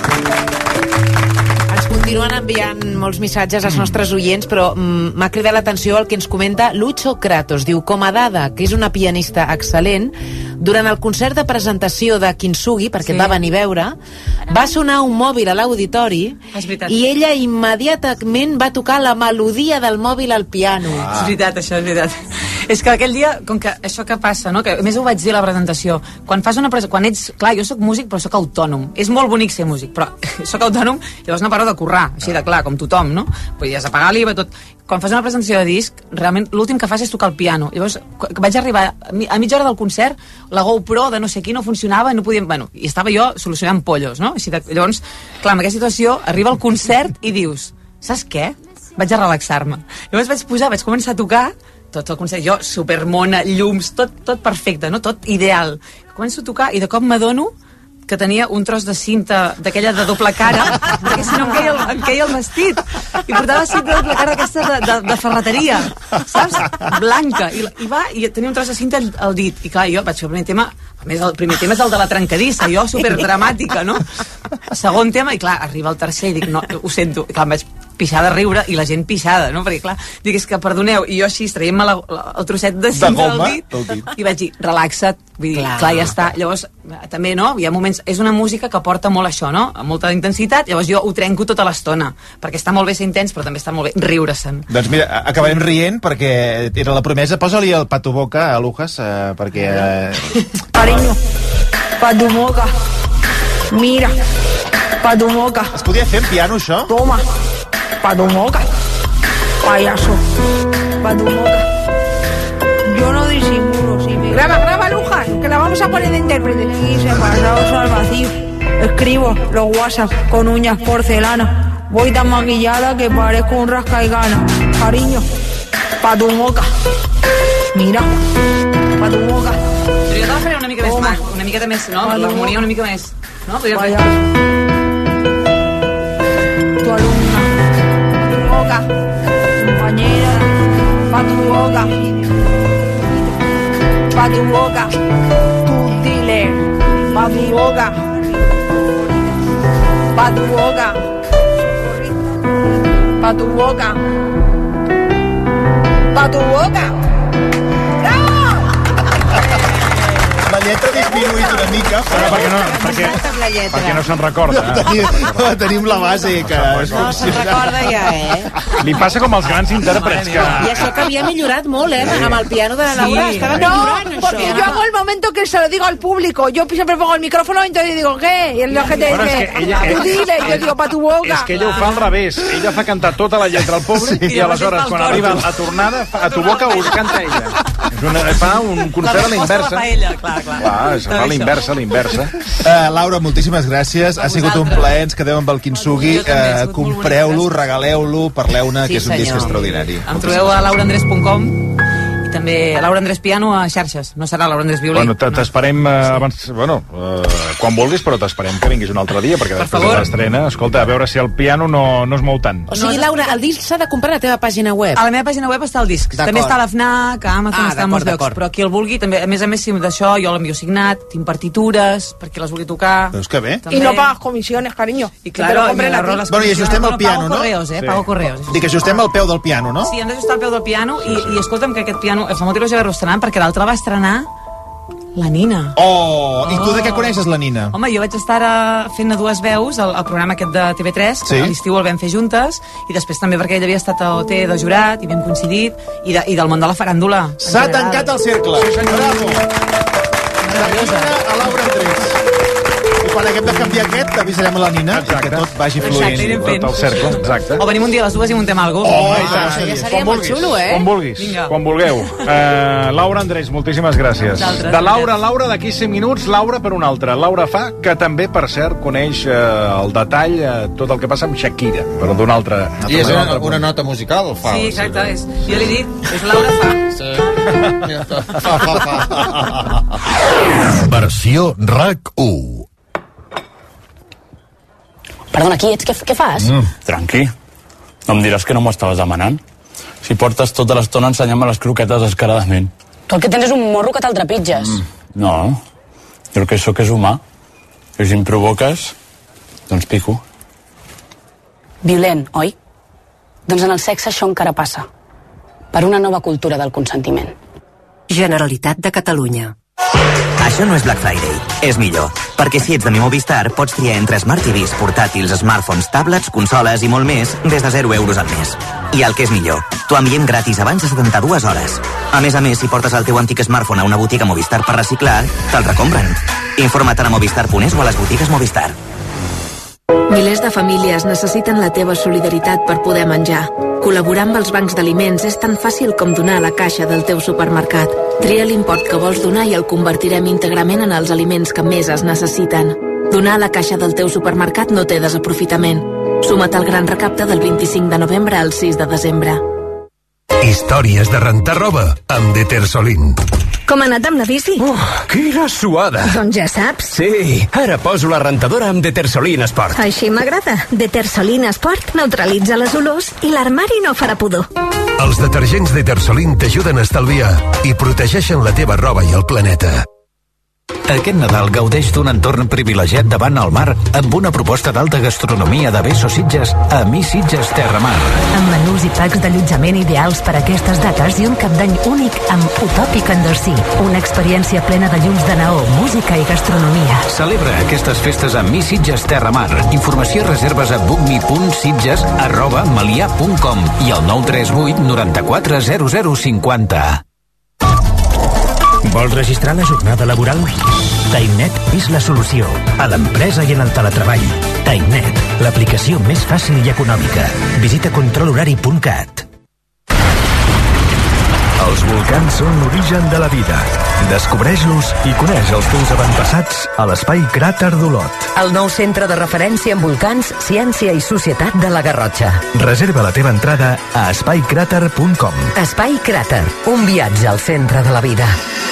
Speaker 6: Ens continuen enviant molts missatges als nostres oients, però mm, m'ha cridat l'atenció el que ens comenta Lucho Kratos. Diu, com a dada, que és una pianista excel·lent, durant el concert de presentació de Kintsugi, perquè
Speaker 27: Sí.
Speaker 6: va venir a veure, va sonar un mòbil a l'auditori
Speaker 27: És veritat.
Speaker 6: i ella immediatament va tocar la melodia del mòbil al piano.
Speaker 27: Ah. És veritat, això és veritat. És que aquell dia, com que això que passa, no? Que a més ho vaig dir a la presentació, quan fas una presentació, quan ets, clar, jo sóc músic però sóc autònom, és molt bonic ser músic, però sóc autònom, llavors no paro de currar, així de clar, com tothom, no? Pues ja has de pagar l'I V A, tot. Quan fas una presentació de disc, realment l'últim que fas és tocar el piano. Llavors, vaig arribar a mitja hora del concert, la GoPro de no sé qui no funcionava, no podíem, bueno, i estava jo solucionant pollos, no? Així de, llavors, clar, en aquesta situació arriba el concert i dius, saps què? Vaig a relaxar-me. Llavors vaig pujar, vaig començar a tocar, tot el concert, jo, supermona, llums, tot, tot perfecte, no? Tot ideal. Començo a tocar i de cop m'adono que tenia un tros de cinta d'aquella de doble cara, perquè si no em queia el, em queia el vestit. I portava cinta de doble cara d'aquesta de, de, de ferreteria, saps? Blanca. I, i va, i tenia un tros de cinta al, al dit. I clar, jo vaig fer el primer tema, a més el primer tema és el de la trencadissa, jo superdramàtica, no? El segon tema, i clar, arriba el tercer i dic, no, ho sento. I clar, em vaig pixar de riure i la gent pixada, no? Perquè clar, dic, és que perdoneu, i jo així traient-me la, la, el trosset de cinta
Speaker 20: De goma,
Speaker 27: del dit,
Speaker 20: del dit.
Speaker 27: i vaig dir, relaxa't, vull dir, clar.
Speaker 6: Clar.
Speaker 27: clar, ja està. Llavors, també, no? Hi ha moments... És una música que porta molt això, no? Amb molta intensitat, llavors jo ho trenco tota l'estona, perquè està molt bé ser intens, però també està molt bé riure-se'n.
Speaker 20: Doncs mira, a- acabarem rient perquè era la promesa. Posa-li el pato boca a Lujas, eh, perquè... Eh...
Speaker 1: Cariño, pa tu boca. Mira, pa tu boca.
Speaker 20: Es podia fer en piano, això?
Speaker 1: Toma, pa tu boca. Payaso, pa tu boca. Yo no disimulo, si me... Graba, graba, Lujas, que la vamos a poner de intérprete. Y se pasados al vacío. Escribo los WhatsApp con uñas porcelana. Voy tan maquillada que parezco un rasca y gana. Cariño, pa tu boca. Mira, pa tu boca.
Speaker 27: Però jo te la faré una mica més
Speaker 1: Toma.
Speaker 27: maco, una miqueta més, no?
Speaker 1: Vale.
Speaker 27: L'harmonia una mica més... No? Podria fer...
Speaker 1: Payaso. Tu alumna, pa tu boca. Compañera, pa tu boca. Pa tu boca. Tu dealer, pa tu boca. Pa tu boca. Pa tu boca. Pa tu boca. ¡Bravo!
Speaker 20: lletra ha disminuït una mica, però...
Speaker 2: perquè no, perquè, perquè no se'n recorda.
Speaker 20: Tenim, tenim la base que...
Speaker 6: No se'n recorda ja, eh?
Speaker 2: Li passa com als grans intèrprets que...
Speaker 6: I això que havia millorat molt, eh? Amb el piano de la Laura estava
Speaker 1: No,
Speaker 6: millorant,
Speaker 1: porque
Speaker 6: això.
Speaker 1: yo hago el momento que se lo digo al público. Yo siempre pongo el micrófono y entonces digo, ¿qué? Y la gente
Speaker 2: Bueno,
Speaker 1: dice,
Speaker 2: es que ella-
Speaker 1: tú dile, y yo digo, pa' tu boca.
Speaker 2: És que ella ho fa al revés. Ella fa cantar tota la lletra al públic sí. i aleshores, quan arriba a tornada, a tu boca ho canta ella. És una, fa un concert a la inversa.
Speaker 27: La paella, clar, clar.
Speaker 2: Clar, es fa a la inversa, a la inversa.
Speaker 20: Uh, Laura, moltíssimes gràcies. Ha sigut un plaer, ens quedem amb el Kintsugi. Uh, Compreu-lo, regaleu-lo, parleu-ne,
Speaker 27: Sí,
Speaker 20: que és un disc
Speaker 27: senyor.
Speaker 20: extraordinari.
Speaker 27: Em trobeu a laura andrés punt com i també Laura Andrés Piano a xarxes. No serà Laura Andrés Violí.
Speaker 2: Bueno, t- t'esperem eh, abans... Bueno, eh, quan vulguis, però t'esperem que vinguis un altre dia, perquè després de l'estrena, escolta, a veure si el piano no, no es mou tant.
Speaker 6: O sigui, Laura, el disc s'ha de comprar a la teva pàgina web.
Speaker 27: A la meva pàgina web està el disc.
Speaker 6: D'acord.
Speaker 27: També està a la FNAC, a Amazon,
Speaker 6: Ah,
Speaker 27: està a molts
Speaker 6: d'acord,
Speaker 27: llocs.
Speaker 6: d'acord.
Speaker 27: Però qui el vulgui, també, a més a més, si d'això jo l'envio signat, tinc partitures, per qui les vulgui tocar.
Speaker 20: Veus que bé?
Speaker 1: Y no pagas comisiones, cariño.
Speaker 27: Y
Speaker 1: Que
Speaker 27: claro,
Speaker 1: te lo compren
Speaker 27: y me
Speaker 1: a
Speaker 27: ahorro
Speaker 1: ti.
Speaker 27: las
Speaker 20: Bueno, i ajustem el
Speaker 27: Pago
Speaker 20: piano, no?
Speaker 27: correos, eh? Pago correos.
Speaker 20: Dic, ajustem el peu del piano, no?
Speaker 27: Sí, hem d'ajustar el peu del piano i, i escolta'm que aquest piano, fa molt temps haver-lo estrenant perquè l'altre va estrenar la Nina.
Speaker 20: Oh, i tu de què coneixes la Nina?
Speaker 27: Home, jo vaig estar ara fent dues veus al, al programa aquest de T V tres, que
Speaker 20: Sí.
Speaker 27: a l'estiu el vam fer juntes, i després també perquè ell havia estat a O T de jurat, i havíem coincidit, i, de, i del món de la faràndula. en
Speaker 20: S'ha
Speaker 27: general.
Speaker 20: tancat el cercle. Sí, senyor. Bravo.
Speaker 27: Meravellosa.
Speaker 20: A Laura Andrés. I quan haguem de canviar aquest, t'avisarem a la Nina, i que tot vagi fluint.
Speaker 27: Exacte, anirem fent.
Speaker 2: Tot el cercle, exacte.
Speaker 27: O venim un dia a les dues i muntem alguna cosa.
Speaker 2: Oh,
Speaker 27: Ah,
Speaker 2: i tant.
Speaker 27: això ja
Speaker 2: Quan
Speaker 27: seria molt
Speaker 2: vulguis,
Speaker 27: xulo, eh?
Speaker 2: Quan vulguis,
Speaker 27: Vinga.
Speaker 2: quan vulgueu. Uh, Laura Andrés, moltíssimes gràcies.
Speaker 27: Vosaltres,
Speaker 2: De Laura a Laura, d'aquí cinc minuts, Laura per una altra. Laura Fa, que també, per cert, coneix uh, el detall, uh, tot el que passa amb Shakira, però d'una altra...
Speaker 5: I és
Speaker 2: d'un
Speaker 5: una,
Speaker 2: altre
Speaker 5: una
Speaker 2: punt.
Speaker 5: nota musical, fa.
Speaker 27: Sí, exacte. És, jo l'he dit, és Laura Fa.
Speaker 5: Sí. Fa, fa, fa.
Speaker 24: Versió RAC u.
Speaker 7: Perdona, qui ets? Què, què fas?
Speaker 8: Mm, tranqui. No em diràs que no m'ho estaves demanant? Si portes tota l'estona ensenyant-me les croquetes descaradament.
Speaker 7: Tu el que tens és un morro que te'l trepitges.
Speaker 8: Mm, no, jo el que sóc és humà. I si em provoques, doncs pico.
Speaker 7: Violent, oi? Doncs en el sexe això encara passa. Per una nova cultura del consentiment.
Speaker 9: Generalitat de Catalunya.
Speaker 10: Això no és Black Friday, és millor. Perquè si ets de Mi Movistar, pots triar entre Smart T Vs, portàtils, smartphones, tablets, consoles i molt més des de zero euros al mes. I el que és millor, t'ho enviem gratis abans de setanta-dues hores. A més a més, si portes el teu antic smartphone a una botiga Movistar per reciclar, te'l recompren. Informa't a movistar punt es o a les botigues Movistar.
Speaker 11: Milers de famílies necessiten la teva solidaritat per poder menjar. Col·laborar amb els bancs d'aliments és tan fàcil com donar a la caixa del teu supermercat. Tria l'import que vols donar i el convertirem íntegrament en els aliments que més es necessiten. Donar a la caixa del teu supermercat no té desaprofitament. Suma't al gran recapte del vint-i-cinc de novembre al sis de desembre.
Speaker 18: Històries de rentar roba amb Detersolin.
Speaker 12: Com ha anat amb la bici?
Speaker 15: Uh, quina suada!
Speaker 12: Doncs ja saps.
Speaker 15: Sí, ara poso la rentadora amb Detersolin Sport.
Speaker 12: Així m'agrada. Detersolin Sport neutralitza les olors i l'armari no farà pudor.
Speaker 18: Els detergents Detersolin t'ajuden a estalviar i protegeixen la teva roba i el planeta.
Speaker 4: Aquest Nadal gaudeix d'un entorn privilegiat davant el mar amb una proposta d'alta gastronomia de Beso Sitges a Mi Sitges Terramar.
Speaker 12: Amb menús i packs d'allotjament ideals per a aquestes dates i un cap d'any únic amb Utòpic Andorsí. Una experiència plena de llums de neó, música i gastronomia.
Speaker 4: Celebra aquestes festes a Mi Sitges Terramar. Informació i reserves a bookme punt sitges arroba melià punt com i al nou tres vuit noranta-quatre zero zero cinquanta.
Speaker 28: Vols registrar la jornada laboral? TimeNet és la solució. A l'empresa i en el teletreball. TimeNet, l'aplicació més fàcil i econòmica. Visita control horari punt cat.
Speaker 24: Els volcans són l'origen de la vida. Descobreix-los i coneix els teus avantpassats a l'Espai Cràter d'Olot.
Speaker 25: El nou centre de referència en volcans, ciència i societat de la Garrotxa.
Speaker 24: Reserva la teva entrada a espai cràter punt com.
Speaker 25: Espai Cràter, un viatge al centre de la vida.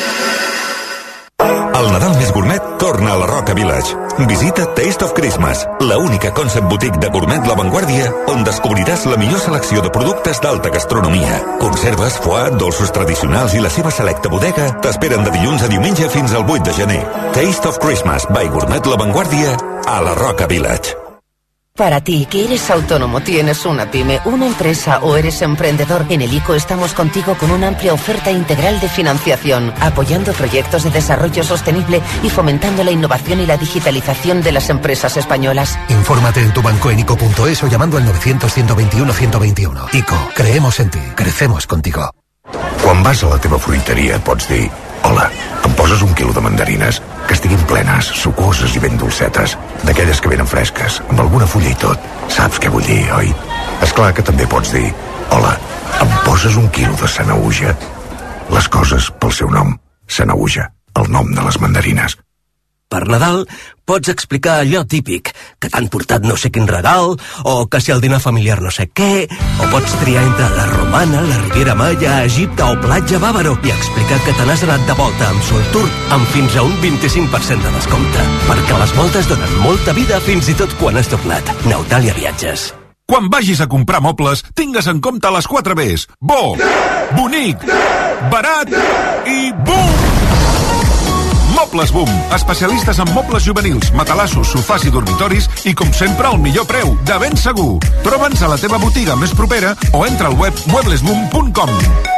Speaker 18: El Nadal més gourmet torna a la Roca Village. Visita Taste of Christmas, la única concept boutique de gourmet La Vanguardia on descobriràs la millor selecció de productes d'alta gastronomia. Conserves, foie, dolços tradicionals i la seva selecta bodega t'esperen de dilluns a diumenge fins al vuit de gener. Taste of Christmas by Gourmet La Vanguardia a la Roca Village.
Speaker 9: Para ti, que eres autónomo, tienes una pyme, una empresa o eres emprendedor, en el I C O estamos contigo con una amplia oferta integral de financiación, apoyando proyectos de desarrollo sostenible y fomentando la innovación y la digitalización de las empresas españolas.
Speaker 4: Infórmate en tu banco en ico punto es o llamando al novecientos, ciento veintiuno, ciento veintiuno. I C O, creemos en ti, crecemos contigo.
Speaker 18: Quan vas a la teva fruiteria et pots dir: hola, em poses un quilo de mandarines que estiguin plenes, sucoses i ben dolcetes, d'aquelles que venen fresques, amb alguna fulla i tot. Saps què vull dir, oi? És clar que també pots dir: hola, em poses un quilo de Sanaüja? Les coses pel seu nom. Sanaüja, el nom de les mandarines.
Speaker 15: Per Nadal pots explicar allò típic, que t'han portat no sé quin regal, o que si el dinar familiar no sé què, o pots triar entre la Romana, la Riviera Maya, Egipte o Platja Bávaro i explicar que te n'has anat de volta amb Soltour amb fins a un vint-i-cinc per cent de descompte, perquè les voltes donen molta vida fins i tot quan has tornat. Nautalia Viatges.
Speaker 3: Quan vagis a comprar mobles, tingues en compte les quatre Bs. Bo, bonic, barat i boom! Mobles Boom, especialistes en mobles juvenils, matalassos, sofàs i dormitoris i, com sempre, al millor preu, de ben segur. Troba'ns a la teva botiga més propera o entra al web mueblesboom punt com.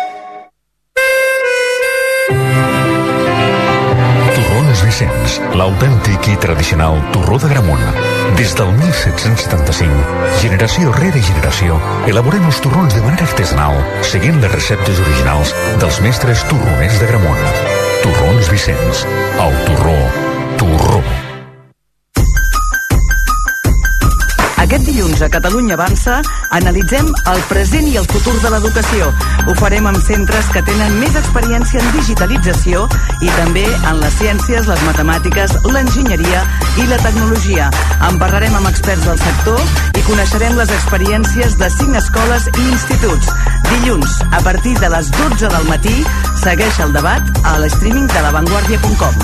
Speaker 24: Torrons Vicenç, l'autèntic i tradicional torró de Gramunt. Des del mil set-cents setanta-cinc, generació rere generació, elaborem els torrons de manera artesanal, seguint les receptes originals dels mestres torroners de Gramunt. Torrons Vicenç, el torró, torró.
Speaker 25: Aquest dilluns a Catalunya Avança analitzem el present i el futur de l'educació. Ho farem amb centres que tenen més experiència en digitalització i també en les ciències, les matemàtiques, l'enginyeria i la tecnologia. En parlarem amb experts del sector i coneixerem les experiències de cinc escoles i instituts. Dilluns, a partir de les dotze del matí, segueix el debat a l'streaming de la vanguardia punt com.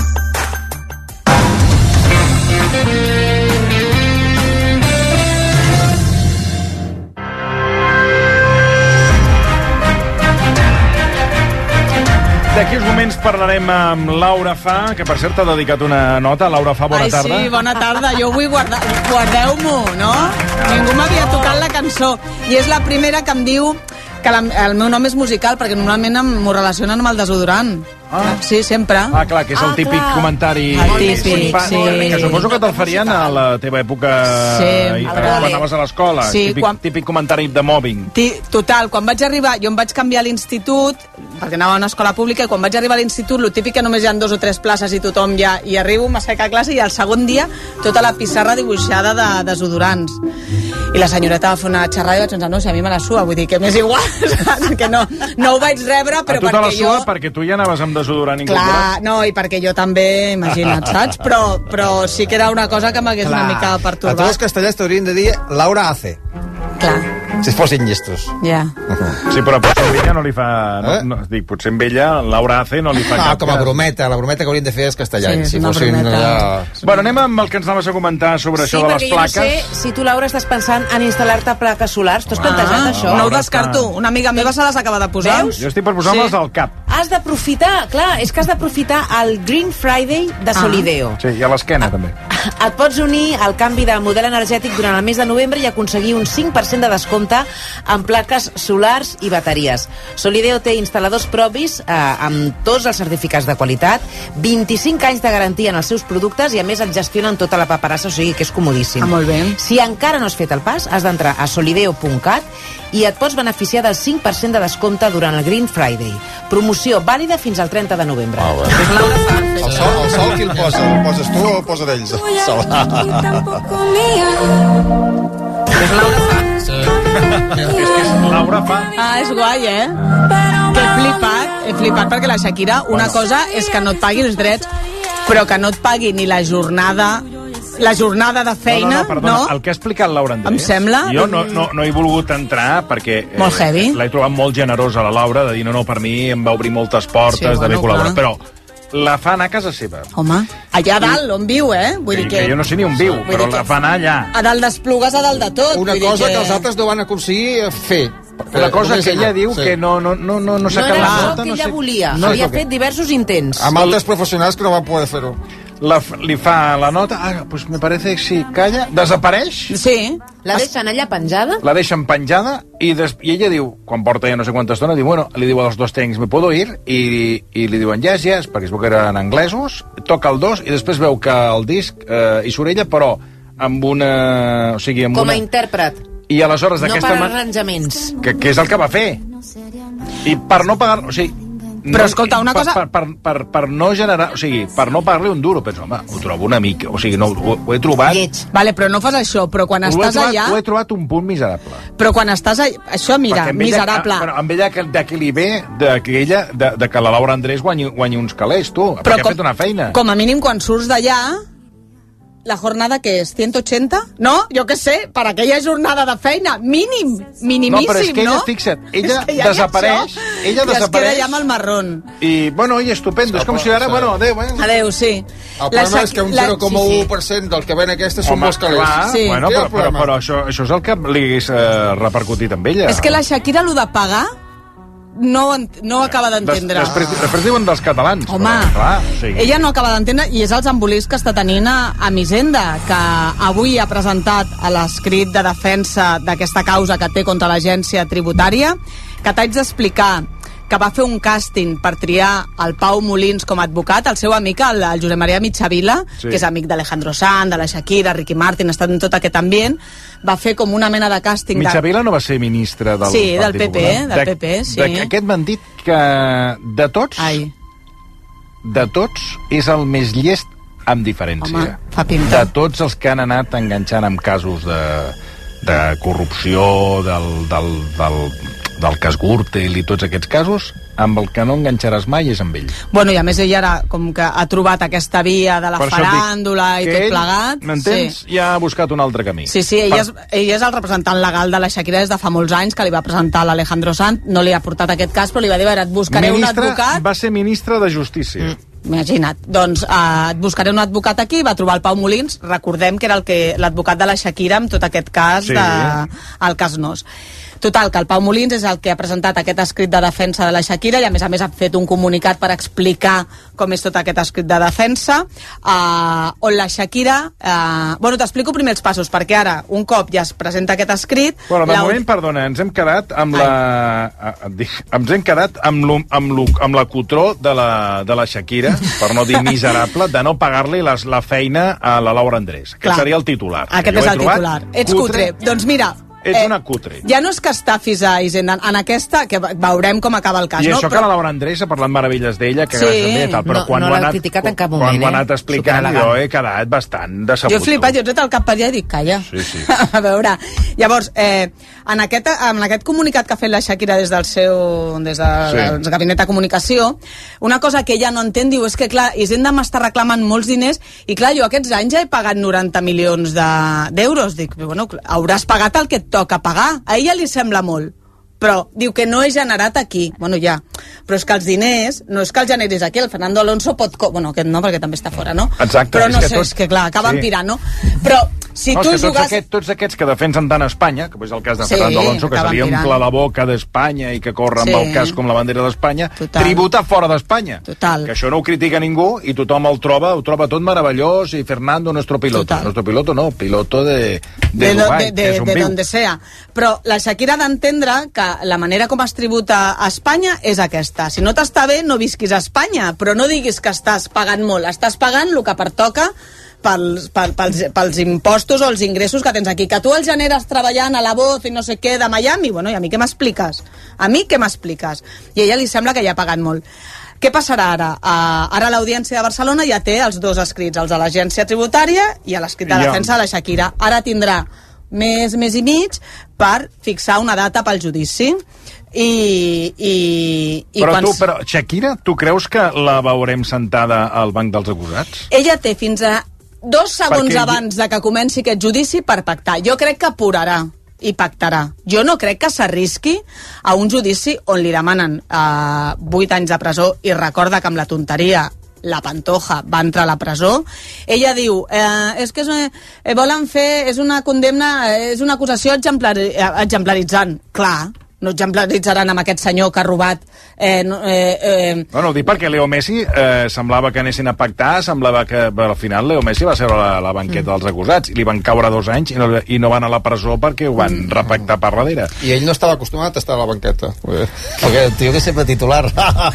Speaker 2: D'aquí uns moments parlarem amb Laura Fa, que per cert t'ha dedicat una nota. Laura Fa, bona
Speaker 27: Ai,
Speaker 2: tarda.
Speaker 27: sí, bona tarda. Jo vull guardar... Guardeu-m'ho, no? Ningú m'havia tocat la cançó. I és la primera que em diu que la, el meu nom és musical, perquè normalment m'ho relacionen amb el desodorant. Ah. Sí, sempre.
Speaker 2: Ah, clar, que és el
Speaker 27: ah,
Speaker 2: típic
Speaker 27: clar.
Speaker 2: comentari...
Speaker 27: El típic, sí.
Speaker 2: Que suposo que te'l farien a la teva època...
Speaker 27: Sí,
Speaker 2: quan anaves a l'escola.
Speaker 27: Sí,
Speaker 2: típic,
Speaker 27: quan...
Speaker 2: típic comentari de mobbing.
Speaker 27: Total, quan vaig arribar... Jo em vaig canviar a l'institut, perquè anava a una escola pública, i quan vaig arribar a l'institut, lo típic que només hi ha dos o tres places i tothom ja... I arribo, m'assec a classe, i al segon dia tota la pissarra dibuixada de desodorants. I la senyoreta va fer una xerrada i vaig pensar, no, si a mi me la sua, vull dir que m'és igual, que no, no ho vaig rebre, però
Speaker 2: perquè jo... A tu te la sua
Speaker 27: jo...
Speaker 2: perquè tu ja anaves amb desodorant incorporat.
Speaker 27: Clar, no, i perquè jo també, imagina't, saps? Però, però sí que era una cosa que m'hagués una mica pertorbat.
Speaker 5: A tots els castellans t'haurien de dir Laura hace.
Speaker 27: Clar.
Speaker 5: Si es fossin llestos.
Speaker 27: Ja.
Speaker 2: Sí, però potser amb ella no li fa... No, eh? no, dic, potser amb ella, Laura hace, no li fa
Speaker 5: no,
Speaker 2: cap...
Speaker 5: com a brometa, la brometa que haurien de fer els castellans.
Speaker 27: Sí,
Speaker 5: si
Speaker 27: una
Speaker 5: fossin
Speaker 27: brometa.
Speaker 5: allà...
Speaker 2: Bueno, anem amb el que ens anaves a comentar sobre
Speaker 6: sí,
Speaker 2: això de les plaques.
Speaker 6: Sí, perquè jo no sé si tu, Laura, estàs pensant en instal·lar-te plaques solars. T'has
Speaker 27: Ah,
Speaker 6: plantejat això?
Speaker 27: no ho descarto. Una amiga meva se les acaba de posar.
Speaker 6: Veus?
Speaker 2: Jo estic per posar-les
Speaker 27: Sí.
Speaker 2: al cap.
Speaker 6: Has d'aprofitar, clar, és que has d'aprofitar el Green Friday de
Speaker 27: Ah.
Speaker 6: Solideo.
Speaker 2: Sí, i a l'esquena, també.
Speaker 6: Et pots unir al canvi de model energètic durant el mes de novembre i aconseguir un cinc per cent de descompte en plaques solars i bateries. Solideo té instal·ladors propis eh, amb tots els certificats de qualitat, vint-i-cinc anys de garantia en els seus productes i a més et gestionen tota la paperassa, o sigui que és comodíssim.
Speaker 27: Ah, molt bé.
Speaker 6: Si encara no has fet el pas, has d'entrar a solideo punt cat i et pots beneficiar del cinc per cent de descompte durant el Green Friday. Promoció vàlida fins al trenta de novembre.
Speaker 5: Ah, bé. El sol, el sol qui el posa? El poses tu o el posa d'ells? El sol.
Speaker 27: És Laura Fa.
Speaker 5: Sí.
Speaker 2: És que és Laura Fa.
Speaker 27: Ah, és guai, eh? Que he flipat, he flipat perquè la Shakira, una cosa és que no et pagui els drets, però que no et pagui ni la jornada la jornada de feina,
Speaker 2: no? no, no perdona,
Speaker 27: no?
Speaker 2: El que ha explicat Laura Andrés...
Speaker 27: Em sembla...
Speaker 2: Jo no, no, no he volgut entrar perquè... Eh,
Speaker 27: Molt heavy.
Speaker 2: L'he trobat molt generosa, la Laura, de dir, no, no, per mi em va obrir moltes portes,
Speaker 27: Sí,
Speaker 2: sí, d'haver
Speaker 27: bueno,
Speaker 2: col·laborat,
Speaker 27: clar.
Speaker 2: però la fa anar a casa seva.
Speaker 27: Home, allà a dalt, on viu, eh? Vull dir
Speaker 2: que,
Speaker 27: que...
Speaker 2: que jo no sé ni on viu,
Speaker 27: Vull
Speaker 2: però
Speaker 27: dir
Speaker 2: la
Speaker 27: que-
Speaker 2: fa anar allà.
Speaker 27: A dalt d'Esplugues, a dalt de tot.
Speaker 5: Una
Speaker 27: vull dir
Speaker 5: cosa
Speaker 27: que...
Speaker 5: que els altres no van aconseguir fer.
Speaker 2: La cosa que ella diu
Speaker 5: Sí.
Speaker 2: que no, no, no, no, no
Speaker 6: No
Speaker 2: s'ha
Speaker 6: era
Speaker 2: acabat.
Speaker 6: això
Speaker 2: nota,
Speaker 6: que
Speaker 2: no
Speaker 6: ella
Speaker 2: sé-
Speaker 6: volia.
Speaker 2: no és
Speaker 6: Havia
Speaker 2: el que-
Speaker 6: fet diversos intents.
Speaker 5: Amb altres professionals que no van poder fer-ho.
Speaker 2: la, li fa la nota, ah, pues me parece que sí, calla, desapareix.
Speaker 6: Sí. La deixen allà penjada?
Speaker 2: La deixen penjada i, des, i ella diu, quan porta ja no sé quanta estona, diu, bueno, li diu als dos tècnics, ¿me puedo ir? I, i li diuen, yes, yes, perquè es veu que eren anglesos, toca el dos i després veu que el disc eh, hi surt ella, però amb una... O sigui, amb
Speaker 6: Com a
Speaker 2: una...
Speaker 6: intèrpret.
Speaker 2: I aleshores
Speaker 6: No
Speaker 2: d'aquesta...
Speaker 6: per arranjaments.
Speaker 2: Que, que és el que va fer. I per no pagar... O sigui,
Speaker 27: Però
Speaker 2: no,
Speaker 27: escolta, una
Speaker 2: per,
Speaker 27: cosa-
Speaker 2: Per, per, per, per no generar... O sigui, per no pagar-li un duro, penso, home, ho trobo una mica... O sigui, no, ho, ho he trobat...
Speaker 27: Vale, però no fas això, però quan
Speaker 2: ho he
Speaker 27: estàs
Speaker 2: trobat,
Speaker 27: allà...
Speaker 2: Ho he trobat un punt miserable.
Speaker 27: Però quan estàs allà... Això, mira,
Speaker 2: Perquè amb ella-
Speaker 27: miserable.
Speaker 2: ah, bueno, amb ella que- de qui li ve de que ella, de, de que la Laura Andrés guanyi, guanyi uns calés, tu,
Speaker 27: Però
Speaker 2: perquè
Speaker 27: com-
Speaker 2: ha fet una feina.
Speaker 27: Com a mínim, quan surts d'allà, la jornada que és cent ochenta? No, jo què sé, per aquella jornada de feina, mínim, minimíssim,
Speaker 2: No, però és que ella,
Speaker 27: no?
Speaker 2: fixa't, ella
Speaker 27: És que ja
Speaker 2: desapareix,
Speaker 27: això,
Speaker 2: ella
Speaker 27: I es queda
Speaker 2: desapareix.
Speaker 27: allà amb el marrón.
Speaker 2: I, bueno, i estupendo, és com si ara, bueno, adéu, eh?
Speaker 27: Adéu, sí.
Speaker 26: El problema és que un zero coma u per cent del que ven aquestes són
Speaker 2: Home,
Speaker 26: molts calés.
Speaker 2: clar,
Speaker 27: Sí.
Speaker 2: bueno,
Speaker 26: Què és
Speaker 2: però,
Speaker 26: el
Speaker 2: però,
Speaker 26: problema?
Speaker 2: però això, això és el que li hagués eh, repercutit amb ella.
Speaker 27: És que la Shakira, el de pagar, no, ent- no acaba d'entendre.
Speaker 2: Des, després, després diuen dels catalans.
Speaker 27: Home,
Speaker 2: però, clar, o sigui,
Speaker 27: ella no acaba d'entendre i és els embolics que està tenint a, a Misenda, que avui ha presentat a l'escrit de defensa d'aquesta causa que té contra l'agència tributària, que t'haig d'explicar que va fer un càsting per triar el Pau Molins com a advocat, el seu amic, el, el Josep Maria Mitjavila,
Speaker 2: Sí.
Speaker 27: que és amic d'Alejandro Sanz, de la Shakira, Ricky Martin, ha estat en tot aquest ambient, va fer com una mena de càsting de...
Speaker 2: Mitjavila no va ser ministre del
Speaker 27: Sí, del
Speaker 2: Partit
Speaker 27: P P,
Speaker 2: Popular?
Speaker 27: del
Speaker 2: De-
Speaker 27: P P, sí.
Speaker 2: de- Aquest m'han dit que de tots,
Speaker 27: Ai.
Speaker 2: de tots, és el més llest amb diferència.
Speaker 27: Home, fa pinta.
Speaker 2: De tots els que han anat enganxant amb casos de, de corrupció, del, del, del, del cas Gürtel i tots aquests casos, amb el que no enganxaràs mai és amb ell.
Speaker 27: Bueno, i a més ella ara com que ha trobat aquesta via de la
Speaker 2: Per això et dic
Speaker 27: faràndula i
Speaker 2: que
Speaker 27: tot
Speaker 2: ell,
Speaker 27: plegat.
Speaker 2: m'entens?
Speaker 27: Sí.
Speaker 2: Ja ha buscat un altre camí.
Speaker 27: Sí, sí, ella
Speaker 2: Per-
Speaker 27: és, ella és el representant legal de la Shakira des de fa molts anys, que li va presentar l'Alejandro Sanz, no li ha portat aquest cas, però li va dir, a veure, et buscaré
Speaker 2: Ministre,
Speaker 27: un advocat.
Speaker 2: va ser ministre de Justícia. Mm.
Speaker 27: Imagina't. Doncs eh, et buscaré un advocat aquí, va trobar el Pau Molins, recordem que era el que l'advocat de la Shakira amb tot aquest cas,
Speaker 2: Sí.
Speaker 27: de, el cas Nos. Total, que el Pau Molins és el que ha presentat aquest escrit de defensa de la Shakira i a més a més ha fet un comunicat per explicar com és tot aquest escrit de defensa, eh, on la Shakira... Eh, bueno, t'explico primer els passos, perquè ara, un cop ja es presenta aquest escrit...
Speaker 2: Bueno, de
Speaker 27: la-
Speaker 2: moment, perdona, ens hem quedat amb la... a- a- dic, Ens hem quedat amb, lo, amb, lo, amb la cotró de la, de la Shakira, per no dir miserable, de no pagar-li les- la feina a la Laura Andrés. Aquest
Speaker 27: Clar.
Speaker 2: seria el titular.
Speaker 27: Aquest
Speaker 2: Que jo
Speaker 27: és
Speaker 2: he
Speaker 27: el
Speaker 2: trobat
Speaker 27: titular. Ets cutre. Doncs mira...
Speaker 2: Ets una cutre.
Speaker 27: Ja no és que estafis a Hisenda, en aquesta, que veurem com acaba el cas,
Speaker 2: I
Speaker 27: no?
Speaker 2: això que la Laura Andrés ha parlat meravelles d'ella, que
Speaker 27: Sí.
Speaker 2: gràcies a ella i tal, però
Speaker 27: No-
Speaker 2: quan
Speaker 27: no
Speaker 2: ho ha
Speaker 27: l'ha
Speaker 2: anat,
Speaker 27: criticat en cap
Speaker 2: quan
Speaker 27: moment,
Speaker 2: ho ha
Speaker 27: eh?
Speaker 2: anat explicant,
Speaker 27: Superelegant.
Speaker 2: jo he quedat bastant decebut.
Speaker 27: Jo he flipat, jo he tret el cap per allà i dic, calla.
Speaker 2: Sí, sí.
Speaker 27: A veure, llavors, eh, en, aquest, en aquest comunicat que ha fet la Shakira des del seu des de,
Speaker 2: Sí.
Speaker 27: del gabinet de comunicació, una cosa que ella no entén, diu, és que clar, Hisenda m'està reclamant molts diners i clar, jo aquests anys ja he pagat noranta milions de- d'euros. Dic, bueno, hauràs pagat el que et toca pagar. A ella li sembla molt, però diu que no he generat aquí. Bueno, ja, però és que els diners, no és que els generis aquí, el Fernando Alonso pot... Co bueno, aquest no, perquè també està fora, no?
Speaker 2: Exacte.
Speaker 27: Però
Speaker 2: és
Speaker 27: no
Speaker 2: que
Speaker 27: sé,
Speaker 2: tot-
Speaker 27: és que clar, acaben
Speaker 2: sí.
Speaker 27: pirant, no? Però si
Speaker 2: no,
Speaker 27: tu
Speaker 2: és que tots,
Speaker 27: jugues...
Speaker 2: aquest, tots aquests que defensen tant Espanya, que és el cas de
Speaker 27: Sí,
Speaker 2: Fernando Alonso, que se
Speaker 27: acaben
Speaker 2: li
Speaker 27: pirant.
Speaker 2: omple la boca d'Espanya i que corre amb
Speaker 27: Sí.
Speaker 2: el cas com la bandera d'Espanya,
Speaker 27: Total.
Speaker 2: tributa fora d'Espanya.
Speaker 27: Total.
Speaker 2: Que això no ho critica ningú i tothom el troba, ho troba tot meravellós i Fernando, nuestro piloto.
Speaker 27: Total.
Speaker 2: Nuestro piloto no, piloto de, de,
Speaker 27: de,
Speaker 2: Dubai,
Speaker 27: de, de,
Speaker 2: que és on
Speaker 27: de
Speaker 2: viu.
Speaker 27: donde sea. Però la Shakira ha d'entendre que la manera com es tributa a Espanya és aquesta. Si no t'està bé, no visquis a Espanya, però no diguis que estàs pagant molt. Estàs pagant el que pertoca pels, pels, pels, pels impostos o els ingressos que tens aquí. Que tu els generes treballant a la Voz i no sé què de Miami, bueno, i a mi què m'expliques? A mi què m'expliques? I a ella li sembla que ja ha pagat molt. Què passarà ara? Uh, ara l'Audiència de Barcelona ja té els dos escrits, els de l'Agència Tributària i l'escrit de
Speaker 2: Ja.
Speaker 27: defensa de la Shakira. Ara tindrà més, més i mig per fixar una data pel judici. I, i, i
Speaker 2: Però
Speaker 27: quan...
Speaker 2: tu, però Shakira, tu creus que la veurem sentada al banc dels acusats?
Speaker 27: Ella té fins a dos segons
Speaker 2: Perquè-
Speaker 27: abans de que comenci aquest judici per pactar. Jo crec que apurarà i pactarà. Jo no crec que s'arrisqui a un judici on li demanen eh, vuit anys de presó i recorda que amb la tonteria la Pantoja va entrar a la presó. Ella diu, eh, és que és, eh, volen fer, és una condemna, eh, és una acusació exemplar, eh, exemplaritzant. Clar, no exemplaritzaran amb aquest senyor que ha robat... Eh, eh, eh.
Speaker 2: No, no, ho dic perquè Leo Messi eh, semblava que anessin a pactar, semblava que bé, al final Leo Messi va ser a la, la banqueta mm. dels acusats i li van caure dos anys i no, i no van a la presó perquè ho van mm. repactar per darrere.
Speaker 5: I ell no estava acostumat a estar a la banqueta. Perquè el tio que sempre titular.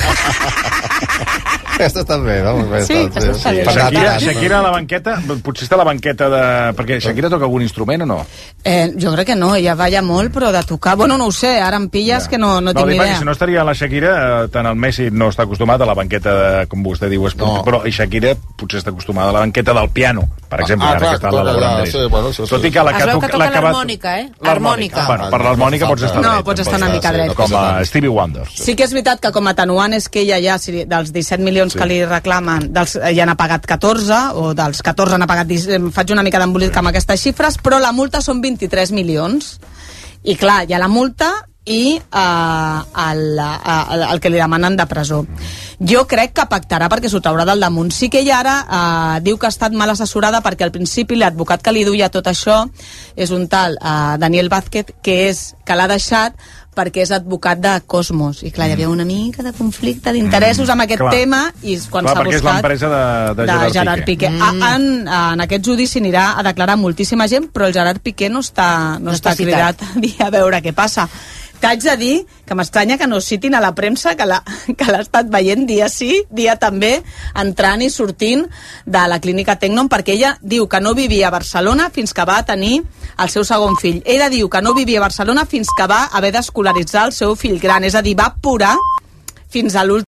Speaker 5: Aquesta està bé, no?
Speaker 27: Sí, aquesta està bé.
Speaker 2: Shakira, Shakira a la banqueta, potser està a la banqueta de... Perquè Shakira toca algun instrument o no?
Speaker 27: Eh, jo crec que no, ella balla molt, però de tocar... Bueno, no ho sé, ara em pilles ja. que no, no, no tinc ni idea.
Speaker 2: Si no estaria la Shakira, tant el Messi no està acostumat a la banqueta, de, com vostè diu, és, no. però i Shakira potser està acostumada a la banqueta del piano, per exemple,
Speaker 5: ah,
Speaker 2: ara
Speaker 5: clar,
Speaker 2: que està a la Laura
Speaker 5: sí, bueno, sí, sí.
Speaker 2: Tot i que la
Speaker 6: que,
Speaker 2: es veu
Speaker 6: que toca l'harmònica, eh? L'harmònica.
Speaker 2: Bueno, per l'harmònica pots estar
Speaker 27: no,
Speaker 2: dret.
Speaker 27: pots estar una mica dret.
Speaker 2: Com a Stevie Wonder.
Speaker 27: Sí que és veritat que com a atenuant és que ella ja, si dels disset milions sí. que li reclamen, dels, ja n'ha pagat catorze, o dels catorze n'ha pagat... Faig una mica d'embolic amb aquestes xifres, però la multa són vint-i-tres milions. I clar, hi ha la multa i uh, el, el, el que li demanen de presó. Jo crec que pactarà perquè s'ho traurà del damunt. Sí que ella ara uh, diu que ha estat mal assessorada perquè al principi l'advocat que li duia tot això és un tal uh, Daniel Vázquez, que és que l'ha deixat perquè és advocat de Cosmos. I clar, hi havia una mica de conflicte d'interessos amb aquest
Speaker 2: clar.
Speaker 27: tema i quan
Speaker 2: s'ha buscat...
Speaker 27: perquè
Speaker 2: és l'empresa de, de,
Speaker 27: de
Speaker 2: Gerard,
Speaker 27: Gerard Piqué.
Speaker 2: Piqué.
Speaker 27: Mm. En, en aquest judici anirà a declarar moltíssima gent, però el Gerard Piqué no està, no, no està, està cridat a dir a veure què passa. T'haig de dir que m'estranya que no citin a la premsa que l'ha estat veient dia sí, dia també, entrant i sortint de la clínica Tecnon, perquè ella diu que no vivia a Barcelona fins que va tenir el seu segon fill. Ella diu que no vivia a Barcelona fins que va haver d'escolaritzar el seu fill gran, és a dir, va apurar fins a l'últim